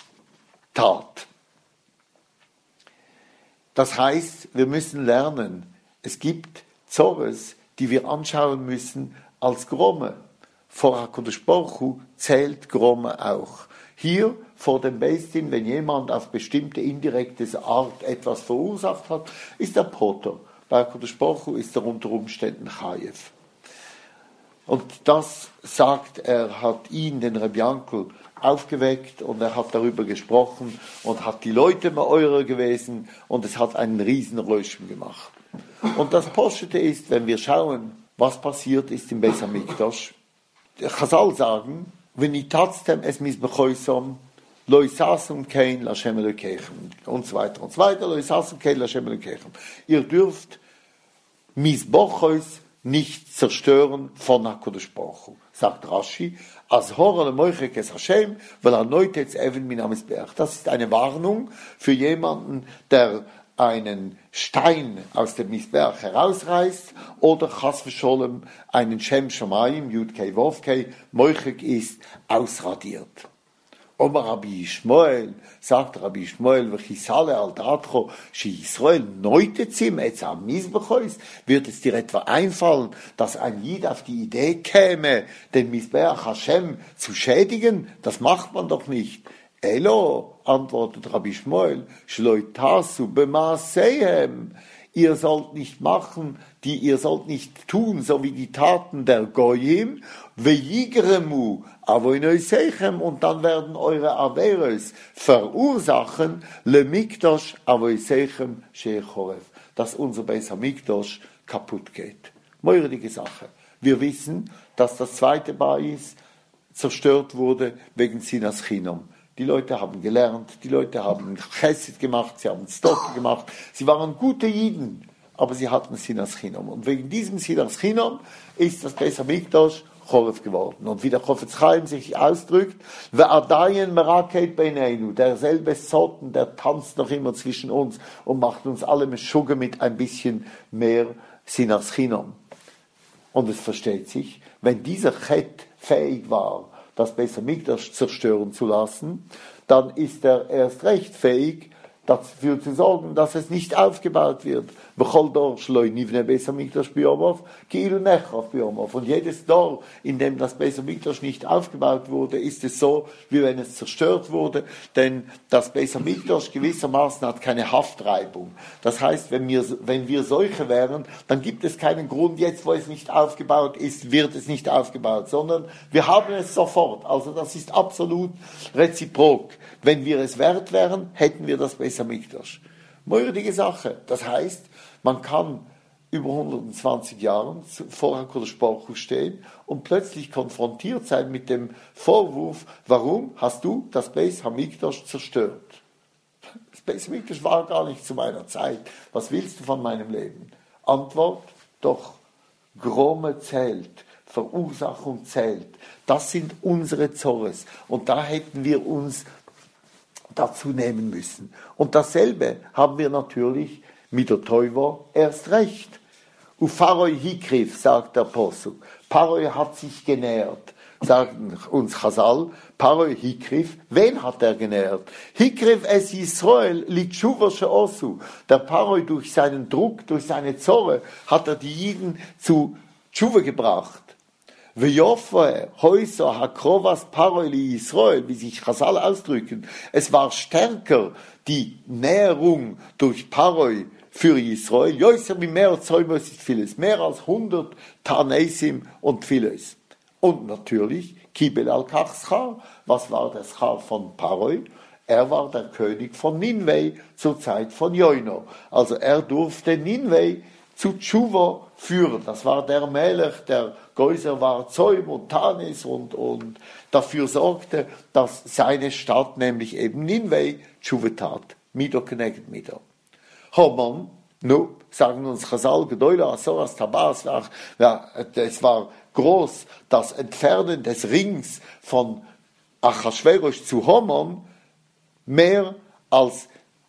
Tat. Das heißt, wir müssen lernen, es gibt Zores, die wir anschauen müssen als Gromme. Vor HaKadosh Baruch Hu zählt Gromme auch. Hier vor dem Beis Din, wenn jemand auf bestimmte indirekte Art etwas verursacht hat, ist er Poter. Bei HaKadosh Baruch Hu ist er unter Umständen Chayev. Und das sagt er, hat ihn, den Reb Yankel, aufgeweckt, und er hat darüber gesprochen und hat die Leute Meurer gewesen, und es hat einen riesen Röschen gemacht. Und das Poschete ist, wenn wir schauen, was passiert ist im Beis Hamikdash. Chazal sagen, wenn ich tatztem es misbechoisom, loisasum kein lashem elokechem, und so weiter und so weiter, loisasum kein lashem elokechem. Ihr dürft misbochois nicht zerstören von HaKadosh Baruch Hu, sagt Rashi, as hora lemoichek es Hashem, weil erneut jetzt even min Amisberg. Das ist eine Warnung für jemanden, der einen Stein aus dem Misberg herausreißt oder Chas v'Sholem einen Shem Shamayim, Yud Kei Vov Kei, Moichek ist, ausradiert. Oma Rabbi Shmuel, sagt Rabbi Shmuel, v'chisale al datcho, shi Yisrael neutetzim etz am Mizbechois, wird es dir etwa einfallen, dass ein Jid auf die Idee käme, den Mizbeach Hashem zu schädigen? Das macht man doch nicht. Elo, antwortet Rabbi Shmuel, shloi tasu b'maaseihem. Ihr sollt nicht machen, ihr sollt nicht tun, so wie die Taten der Goyim, veyigremu avoinoseichem, und dann werden eure Averes verursachen, le mikdosh avoiseichem shechorev, dass unser Beis Hamikdosh kaputt geht. Moirdige Sache. Wir wissen, dass das zweite Bais zerstört wurde wegen Sinas Chinom. Die Leute haben gelernt, die Leute haben Chesed gemacht, sie haben Tzedakah gemacht, sie waren gute Jiden, aber sie hatten Sinas Chinom. Und wegen diesem Sinas Chinom ist das Beis Hamikdosh Chorev geworden. Und wie der Chofetz Chaim sich ausdrückt, ve'adayin meraket beineinu, derselbe Sotten, der tanzt noch immer zwischen uns und macht uns alle Meschugge mit ein bisschen mehr Sinas Chinom. Und es versteht sich, wenn dieser Chet fähig war, das Beis Hamikdosh zerstören zu lassen, dann ist er erst recht fähig, dafür zu sorgen, dass es nicht aufgebaut wird. Und jedes Dorf, in dem das Beis Hamikdosh nicht aufgebaut wurde, ist es so, wie wenn es zerstört wurde, denn das Beis Hamikdosh gewissermaßen hat keine Haftreibung. Das heißt, wenn wir solche wären, dann gibt es keinen Grund, jetzt wo es nicht aufgebaut ist, wird es nicht aufgebaut, sondern wir haben es sofort. Also das ist absolut reziprok. Wenn wir es wert wären, hätten wir das Beis Hamikdosh. Moirdige Sache. Das heißt, man kann über 120 Jahren vor HaKadosh Baruch Hu stehen und plötzlich konfrontiert sein mit dem Vorwurf, warum hast du das Beis Hamikdosh zerstört? Das Beis Hamikdosh war gar nicht zu meiner Zeit. Was willst du von meinem Leben? Antwort, doch, Grome zählt, Verursachung zählt. Das sind unsere Zores. Und da hätten wir uns dazu nehmen müssen. Und dasselbe haben wir natürlich mit der Teuver erst recht. Ufaroi hikrif, sagt der Posuk. Paroi hat sich genährt, sagen uns Chazal. Paroi hikrif, wen hat er genährt? Hikrif es Yisrael li tshuva she'osu. Der Paroi durch seinen Druck, durch seine Zorre, hat er die Jiden zu Tshuva gebracht. V'yofre, Häuser, Hakrovas, Paroi li Yisrael, wie sich Chazal ausdrücken. Es war stärker die Näherung durch Paroi für Israel. Joiser wie mehr Zäume ist vieles. Mehr als 100 Tarnesim und vieles. Und natürlich, Kibel al-Kach-Schar. Was war der Schar von Paroi? Er war der König von Ninveh zur Zeit von Joino. Also er durfte Ninveh zu Tshuva führen. Das war der Melech, der Geuser war Zäum und Tanis und dafür sorgte, dass seine Stadt, nämlich eben Ninveh, Tshuva tat. Mido connected Mido. Haman, sagen uns Chazal, Gedoyle, Asoras, Tabas, es war groß, das Entfernen des Rings von Achashverosh zu Haman, mehr als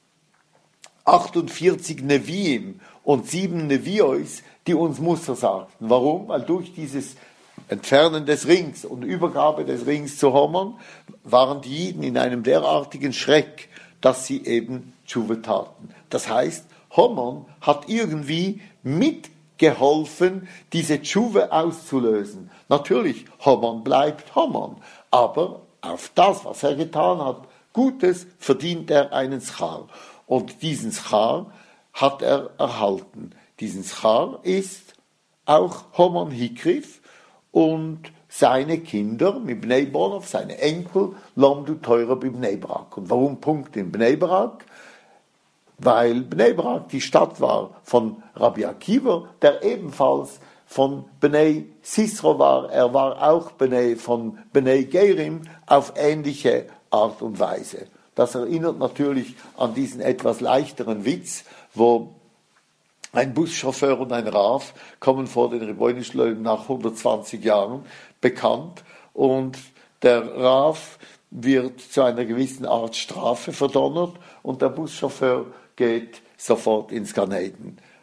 48 Neviim und 7 Neviois, die uns Muster sagten. Warum? Weil durch dieses Entfernen des Rings und Übergabe des Rings zu Haman waren die Jiden in einem derartigen Schreck, dass sie eben Tshuva taten. Das heißt, Haman hat irgendwie mitgeholfen, diese Tshuva auszulösen. Natürlich, Haman bleibt Haman, aber auf das, was er getan hat, Gutes, verdient er einen Schar. Und diesen Schar hat er erhalten. Diesen Schar ist auch Haman Hikrif und seine Kinder, mit Bnei Bonov, seine Enkel, Lamdu Teurer bei Bnei Brak. Und warum Punkt in Bnei Brak? Weil Bnei Brak die Stadt war von Rabbi Akiva, der ebenfalls von Bnei Sisro war. Er war auch von Bnei Gerim auf ähnliche Art und Weise. Das erinnert natürlich an diesen etwas leichteren Witz, wo ein Buschauffeur und ein Rav kommen vor den Rebbeinu nach 120 Jahren bekannt und der Rav wird zu einer gewissen Art Strafe verdonnert und der Buschauffeur geht sofort ins Gan Eden.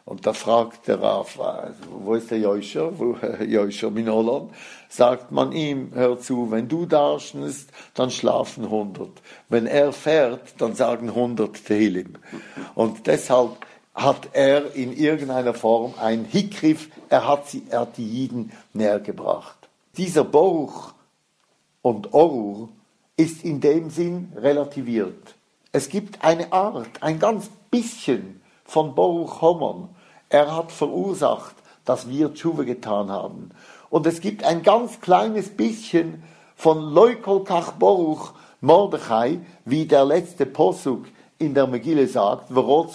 Und da fragt der Rav, wo ist der Joischer? Joischer Minolan? Sagt man ihm, hör zu, wenn du darschnest, dann schlafen 100. Wenn er fährt, dann sagen 100 Tehillim. Und deshalb hat er in irgendeiner Form einen Hickriff, er hat die Jiden näher gebracht. Dieser Boruch und Orur ist in dem Sinn relativiert. Es gibt eine Art, ein ganz bisschen von Boruch Homon. Er hat verursacht, dass wir Tshuwe getan haben. Und es gibt ein ganz kleines bisschen von Leukol Kach Boruch Mordechai, wie der letzte Posuk in der Megille sagt,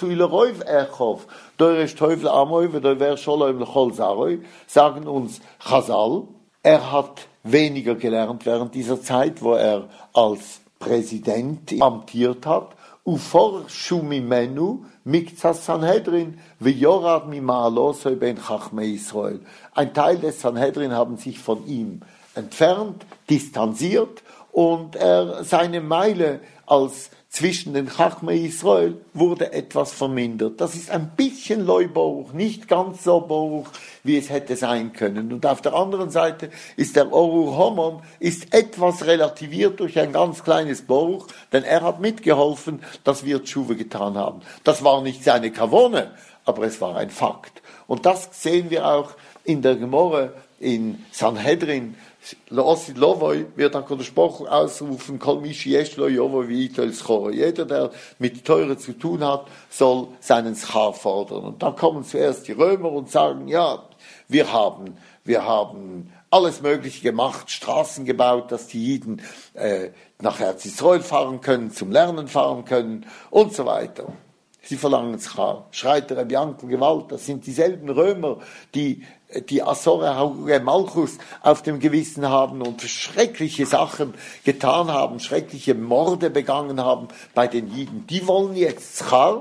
sagen uns Chazal, er hat weniger gelernt während dieser Zeit, wo er als Präsident amtiert hat. Uforschu mimenu mikzas Sanhedrin v'yorad mima'alosoi ben Chachmei Israel. Ein Teil des Sanhedrin haben sich von ihm entfernt, distanziert und seine Meile als zwischen den Chachmei Israel wurde etwas vermindert. Das ist ein bisschen Leuboruch, nicht ganz so Boruch, wie es hätte sein können. Und auf der anderen Seite ist der Orur Homon ist etwas relativiert durch ein ganz kleines Boruch, denn er hat mitgeholfen, dass wir Tshuwe getan haben. Das war nicht seine Kavone, aber es war ein Fakt. Und das sehen wir auch in der Gemorre in Sanhedrin. Loosid Lovoi wird dann gesprochen ausrufen, Kol Mishi Yeshlo Yovoi V'Itel Schor. Jeder, der mit Teure zu tun hat, soll seinen Schar fordern. Und dann kommen zuerst die Römer und sagen, ja, wir haben alles Mögliche gemacht, Straßen gebaut, dass die Jiden nach Erz Israel fahren können, zum Lernen fahren können und so weiter. Sie verlangen Schar. Schreit der Rebbe Yankel Gewalt, das sind dieselben Römer, die Asore Hauge Malchus auf dem Gewissen haben und schreckliche Sachen getan haben, schreckliche Morde begangen haben bei den Jiden. Die wollen jetzt Schar.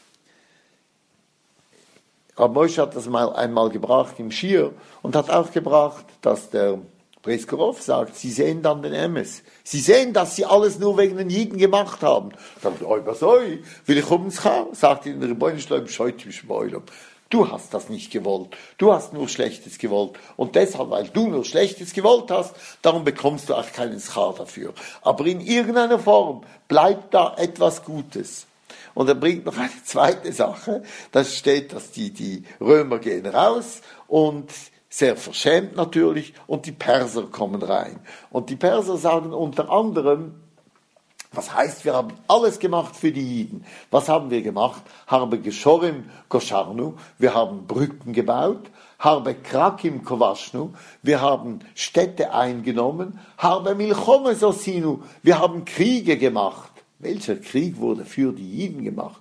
Rab Moshe hat das einmal gebracht im Schir und hat auch gebracht, dass der Breskorov sagt, sie sehen dann den Emes. Sie sehen, dass sie alles nur wegen den Jiden gemacht haben. Sagt, was soll will ich ins Schar? Sagt ihnen der Rebbeinu scheut im Schmeulam. Du hast das nicht gewollt. Du hast nur Schlechtes gewollt. Und deshalb, weil du nur Schlechtes gewollt hast, darum bekommst du auch keinen Schar dafür. Aber in irgendeiner Form bleibt da etwas Gutes. Und er bringt noch eine zweite Sache. Da steht, dass die Römer gehen raus und sehr verschämt natürlich, und die Perser kommen rein. Und die Perser sagen unter anderem, was heißt, wir haben alles gemacht für die Jiden. Was haben wir gemacht? Harbe Geschorim Kosharnu, wir haben Brücken gebaut. Harbe Krakim Kowaschnu, wir haben Städte eingenommen. Harbe Milchome Sosinu, wir haben Kriege gemacht. Welcher Krieg wurde für die Jiden gemacht?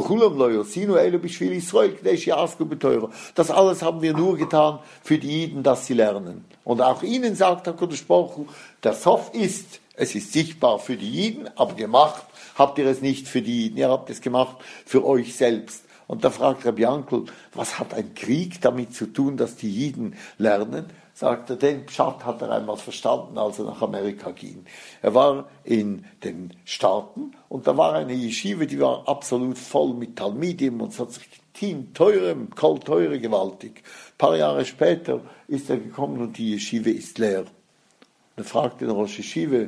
Das alles haben wir nur getan für die Jiden, dass sie lernen. Und auch ihnen sagt HaKadosh Baruch Hu, der Sof ist, es ist sichtbar für die Jiden, aber gemacht habt ihr es nicht für die Jiden, ihr habt es gemacht für euch selbst. Und da fragt Rabbi Yankel, was hat ein Krieg damit zu tun, dass die Jiden lernen? Sagt er, den Pshat hat er einmal verstanden, als er nach Amerika ging. Er war in den Staaten und da war eine Yeshiva, die war absolut voll mit Talmidim und es hat sich teure gewaltig. Ein paar Jahre später ist er gekommen und die Yeshiva ist leer. Er fragte den Rosh Yeshiva,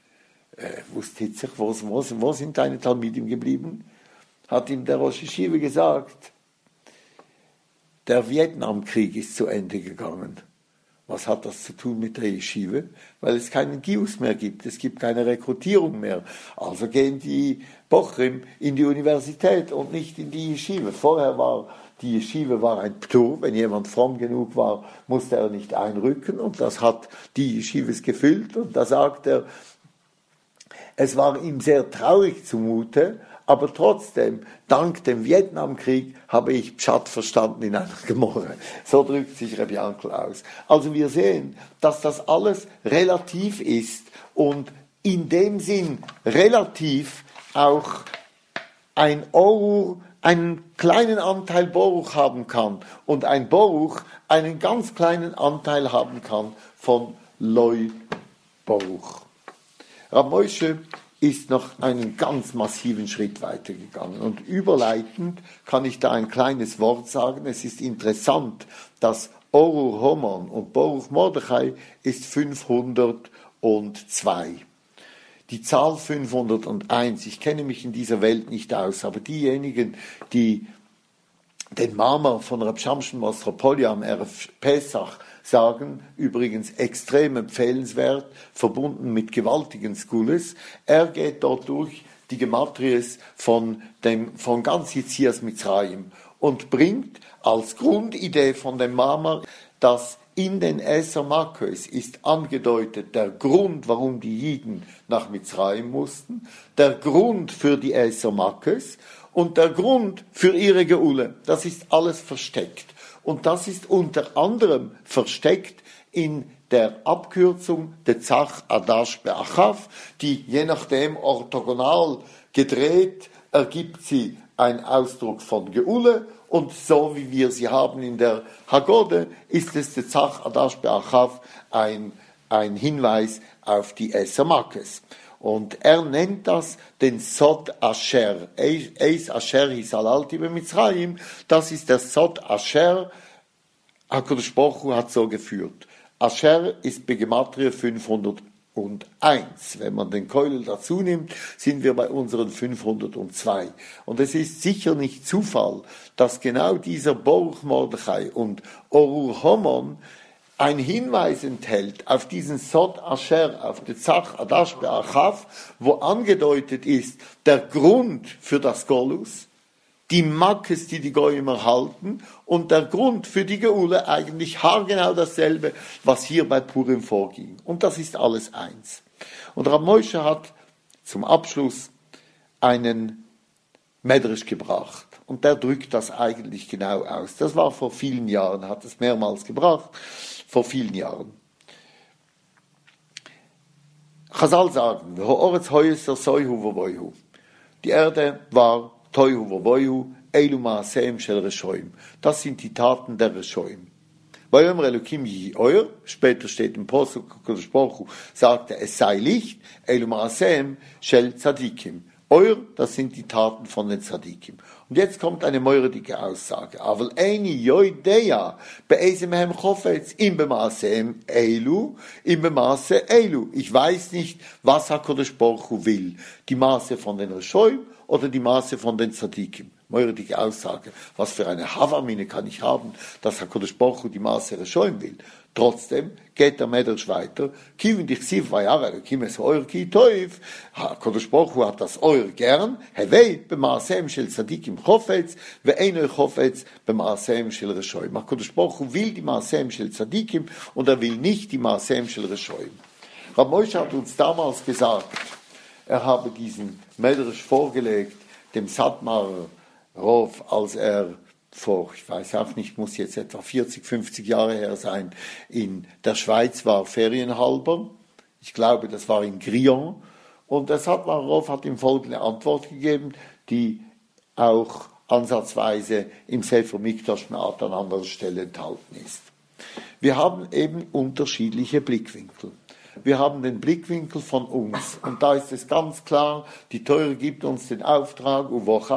wo sind deine Talmidim geblieben? Hat ihm der Rosh Yeshiva gesagt, der Vietnamkrieg ist zu Ende gegangen. Was hat das zu tun mit der Yeshiva? Weil es keinen Gius mehr gibt, es gibt keine Rekrutierung mehr. Also gehen die Bochrim in die Universität und nicht in die Yeshiva. Vorher war die Yeshiva ein Ptur, wenn jemand fromm genug war, musste er nicht einrücken und das hat die Yeshivas gefüllt und da sagt er, es war ihm sehr traurig zumute, aber trotzdem, dank dem Vietnamkrieg, habe ich Pshat verstanden in einer Gemorre. So drückt sich Rabbi Yankel aus. Also wir sehen, dass das alles relativ ist und in dem Sinn relativ auch ein Orur einen kleinen Anteil Boruch haben kann und ein Boruch einen ganz kleinen Anteil haben kann von Loi Boruch. Rab Moshe ist noch einen ganz massiven Schritt weitergegangen. Und überleitend kann ich da ein kleines Wort sagen. Es ist interessant, dass Orur Haman und Baruch Mordechai ist 502. Die Zahl 501, ich kenne mich in dieser Welt nicht aus, aber diejenigen, die den Marmor von Reb Shamshon Mosropolya am Erev Pesach sagen, übrigens extrem empfehlenswert, verbunden mit gewaltigen Skules. Er geht dort durch die Gematries von ganz Yetzias Mitzrayim und bringt als Grundidee von dem Marmor, dass in den Eser Makkos ist angedeutet der Grund, warum die Jiden nach Mitzrayim mussten, der Grund für die Eser Makkos und der Grund für ihre Geule. Das ist alles versteckt. Und das ist unter anderem versteckt in der Abkürzung der Zach Adash Be'achav, die je nachdem orthogonal gedreht ergibt sie einen Ausdruck von Geule. Und so wie wir sie haben in der Hagode, ist es der Zach Adash Be'achav ein Hinweis auf die Eser Makkos. Und er nennt das den Sod Asher. Eis Asher hisalalti b'Mitzrayim. Das ist der Sod Asher. HaKadosh Baruch Hu hat so geführt. Asher ist bei Gematria 501. Wenn man den Keulel dazu nimmt, sind wir bei unseren 502. Und es ist sicher nicht Zufall, dass genau dieser Baruch Mordechai und Orur Haman ein Hinweis enthält auf diesen Sod Asher, auf den Zach Adash Be'achav, wo angedeutet ist, der Grund für das Golus, die Makkes, die Goyim erhalten, und der Grund für die Geule eigentlich haargenau dasselbe, was hier bei Purim vorging. Und das ist alles eins. Und Rav Moshe hat zum Abschluss einen Medrash gebracht. Und der drückt das eigentlich genau aus. Das war vor vielen Jahren, hat es mehrmals gebracht, vor vielen Jahren. Chazal sagen, die Erde war Toihu Vovoihu, Eilu Maaseim Shel Reshoim. Das sind die Taten der Reshoim. Vayomer Elokim Yihi Oyer, später steht im Posuk, HaKadosh Baruch Hu sagte, es sei Licht, Eilu Maaseim Shel Tzadikim. Oyer, das sind die Taten von den Tzadikim. Und jetzt kommt eine meurige Aussage. Aber eini yoideya be'ezem hem chofetz im bemaasem eilu, im bemaase eilu. Ich weiß nicht, was HaKadosh Baruch Hu will. Die Maße von den Reshoim oder die Maße von den Tzadikim. Meurige Aussage. Was für eine Havamine kann ich haben, dass HaKadosh Baruch Hu die Maße Reshoim will. Trotzdem geht der Medrash weiter. Kivin dich siv vayara, kimes oir ki toiv. HaKadosh Baruch Hu hat das Oir gern. Hevei b'maasem shel tzadikim chofetz, ve'eino chofetz b'maasem shel reshoim. HaKadosh Baruch Hu will die Maasem shel tzadikim und er will nicht die Maasem shel reshoim. Rav Moshe hat uns damals gesagt, er habe diesen Medrash vorgelegt, dem Satmar Rov, als er vor, ich weiß auch nicht, muss jetzt etwa 40, 50 Jahre her sein, in der Schweiz war ferienhalber. Ich glaube, das war in Grion. Und der Satmar Rov hat ihm folgende Antwort gegeben, die auch ansatzweise im Sefer Mikdash Me'at an anderer Stelle enthalten ist. Wir haben eben unterschiedliche Blickwinkel. Wir haben den Blickwinkel von uns. Und da ist es ganz klar, die Teure gibt uns den Auftrag,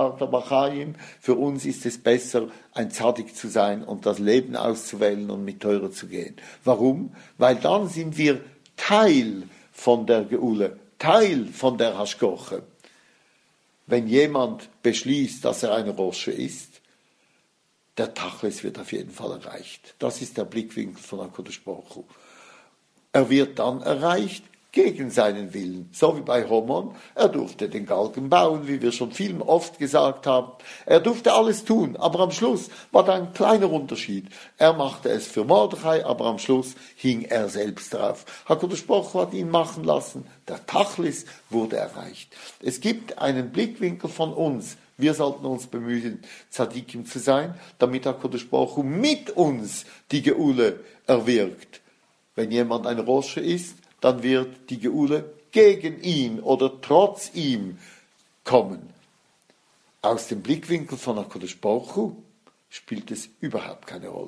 für uns ist es besser, ein Zadik zu sein und das Leben auszuwählen und mit Teure zu gehen. Warum? Weil dann sind wir Teil von der Geule, Teil von der Haschkoche. Wenn jemand beschließt, dass er ein Rosche ist, der Tachlis wird auf jeden Fall erreicht. Das ist der Blickwinkel von HaKadosh Baruch Hu. Er wird dann erreicht gegen seinen Willen, so wie bei Haman. Er durfte den Galgen bauen, wie wir schon vielen oft gesagt haben. Er durfte alles tun, aber am Schluss war da ein kleiner Unterschied. Er machte es für Mordechai, aber am Schluss hing er selbst drauf. HaKadosh Baruch Hu hat ihn machen lassen. Der Tachlis wurde erreicht. Es gibt einen Blickwinkel von uns. Wir sollten uns bemühen, Tzadikim zu sein, damit HaKadosh Baruch Hu mit uns die Geule erwirkt. Wenn jemand ein Rosche ist, dann wird die Geule gegen ihn oder trotz ihm kommen. Aus dem Blickwinkel von HaKadosh Baruch Hu spielt es überhaupt keine Rolle.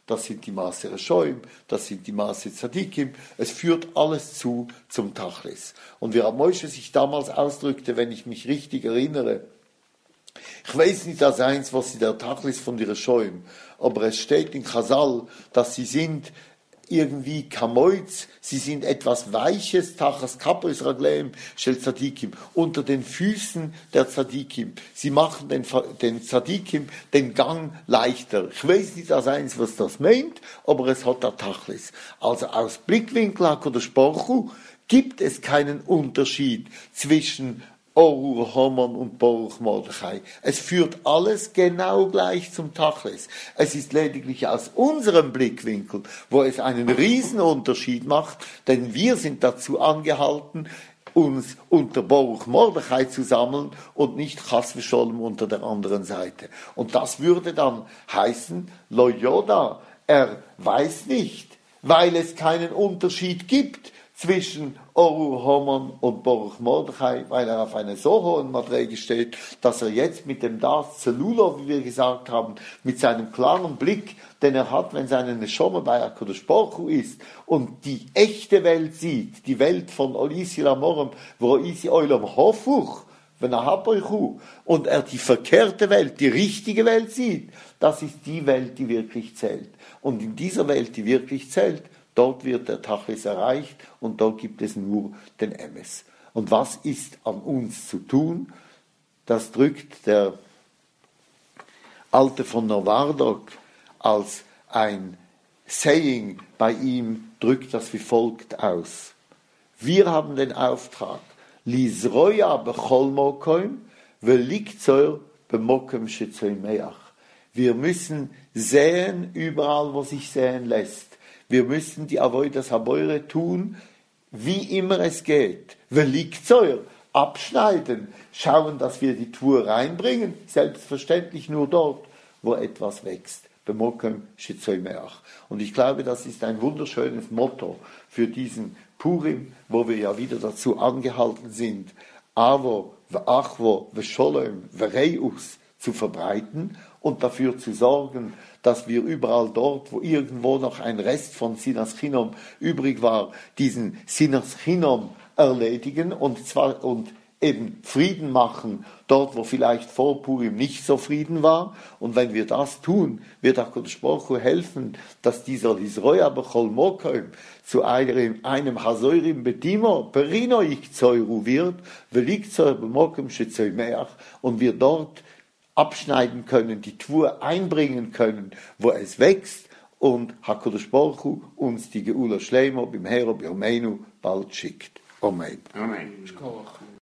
das sind die Maße Reshoim, das sind die Maße Tzadikim, es führt alles zum Tachlis. Und wie Rav Moshe sich damals ausdrückte, wenn ich mich richtig erinnere, ich weiß nicht als eins, was sie der Tachlis von der Reshoim, aber es steht in Chazal, dass sie sind irgendwie Kamoiz, sie sind etwas Weiches, Tachas Kapos Ragleim Shel Tzadikim, unter den Füßen der Tzadikim. Sie machen den Tzadikim den Gang leichter. Ich weiß nicht als eins, was das meint, aber es hat der Tachlis. Also aus Blickwinkel HaKadosh Baruch Hu gibt es keinen Unterschied zwischen Orur Haman und Baruch Mordechai. Es führt alles genau gleich zum Tachlis. Es ist lediglich aus unserem Blickwinkel, wo es einen Riesenunterschied macht, denn wir sind dazu angehalten, uns unter Baruch Mordechai zu sammeln und nicht Chas v'Sholom unter der anderen Seite. Und das würde dann heißen, Lo Yoda, er weiß nicht, weil es keinen Unterschied gibt zwischen Orur Haman und Baruch Mordechai, weil er auf einer so hohen Madrege steht, dass er jetzt mit dem Das Zelula, wie wir gesagt haben, mit seinem klaren Blick, den er hat, wenn seine Neshama bei HaKadosh Baruch Hu ist und die echte Welt sieht, die Welt von Olisi Lamorem, wo Isi Olam Hofuch, wenn er hat euch und er die verkehrte Welt, die richtige Welt sieht, das ist die Welt, die wirklich zählt. Und in dieser Welt, die wirklich zählt, dort wird der Tachlis erreicht und dort gibt es nur den Emes. Und was ist an uns zu tun? Das drückt der Alte von Novardok als ein Saying bei ihm, drückt das wie folgt aus. Wir haben den Auftrag, Lisroya bechol mokoim, velikzor bemokem shetzoimeach. Wir müssen säen überall, wo sich säen lässt. Wir müssen die Avodas Haboire tun, wie immer es geht. Velikzor, abschneiden, schauen, dass wir die Tour reinbringen, selbstverständlich nur dort, wo etwas wächst. Bemokem shetzoimeach. Und ich glaube, das ist ein wunderschönes Motto für diesen Purim, wo wir ja wieder dazu angehalten sind, Avo, Achvo, Vesholem, Vereus zu verbreiten und dafür zu sorgen, dass wir überall dort, wo irgendwo noch ein Rest von Sinas Chinom übrig war, diesen Sinas Chinom erledigen und eben Frieden machen, dort wo vielleicht vor Purim nicht so Frieden war. Und wenn wir das tun, wird HaKadosh Baruch Hu helfen, dass dieser Lisroya bechol mokoim zu einem Hasoirim bedimo perino ikzoiru wird, velikzoir bemokem shetzoimeach, und wir dort abschneiden können, die Tour einbringen können, wo es wächst, und HaKadosh Baruch Hu uns die Geula Shleimo bim Hero b'Yomeinu bald schickt. Amen. Amen.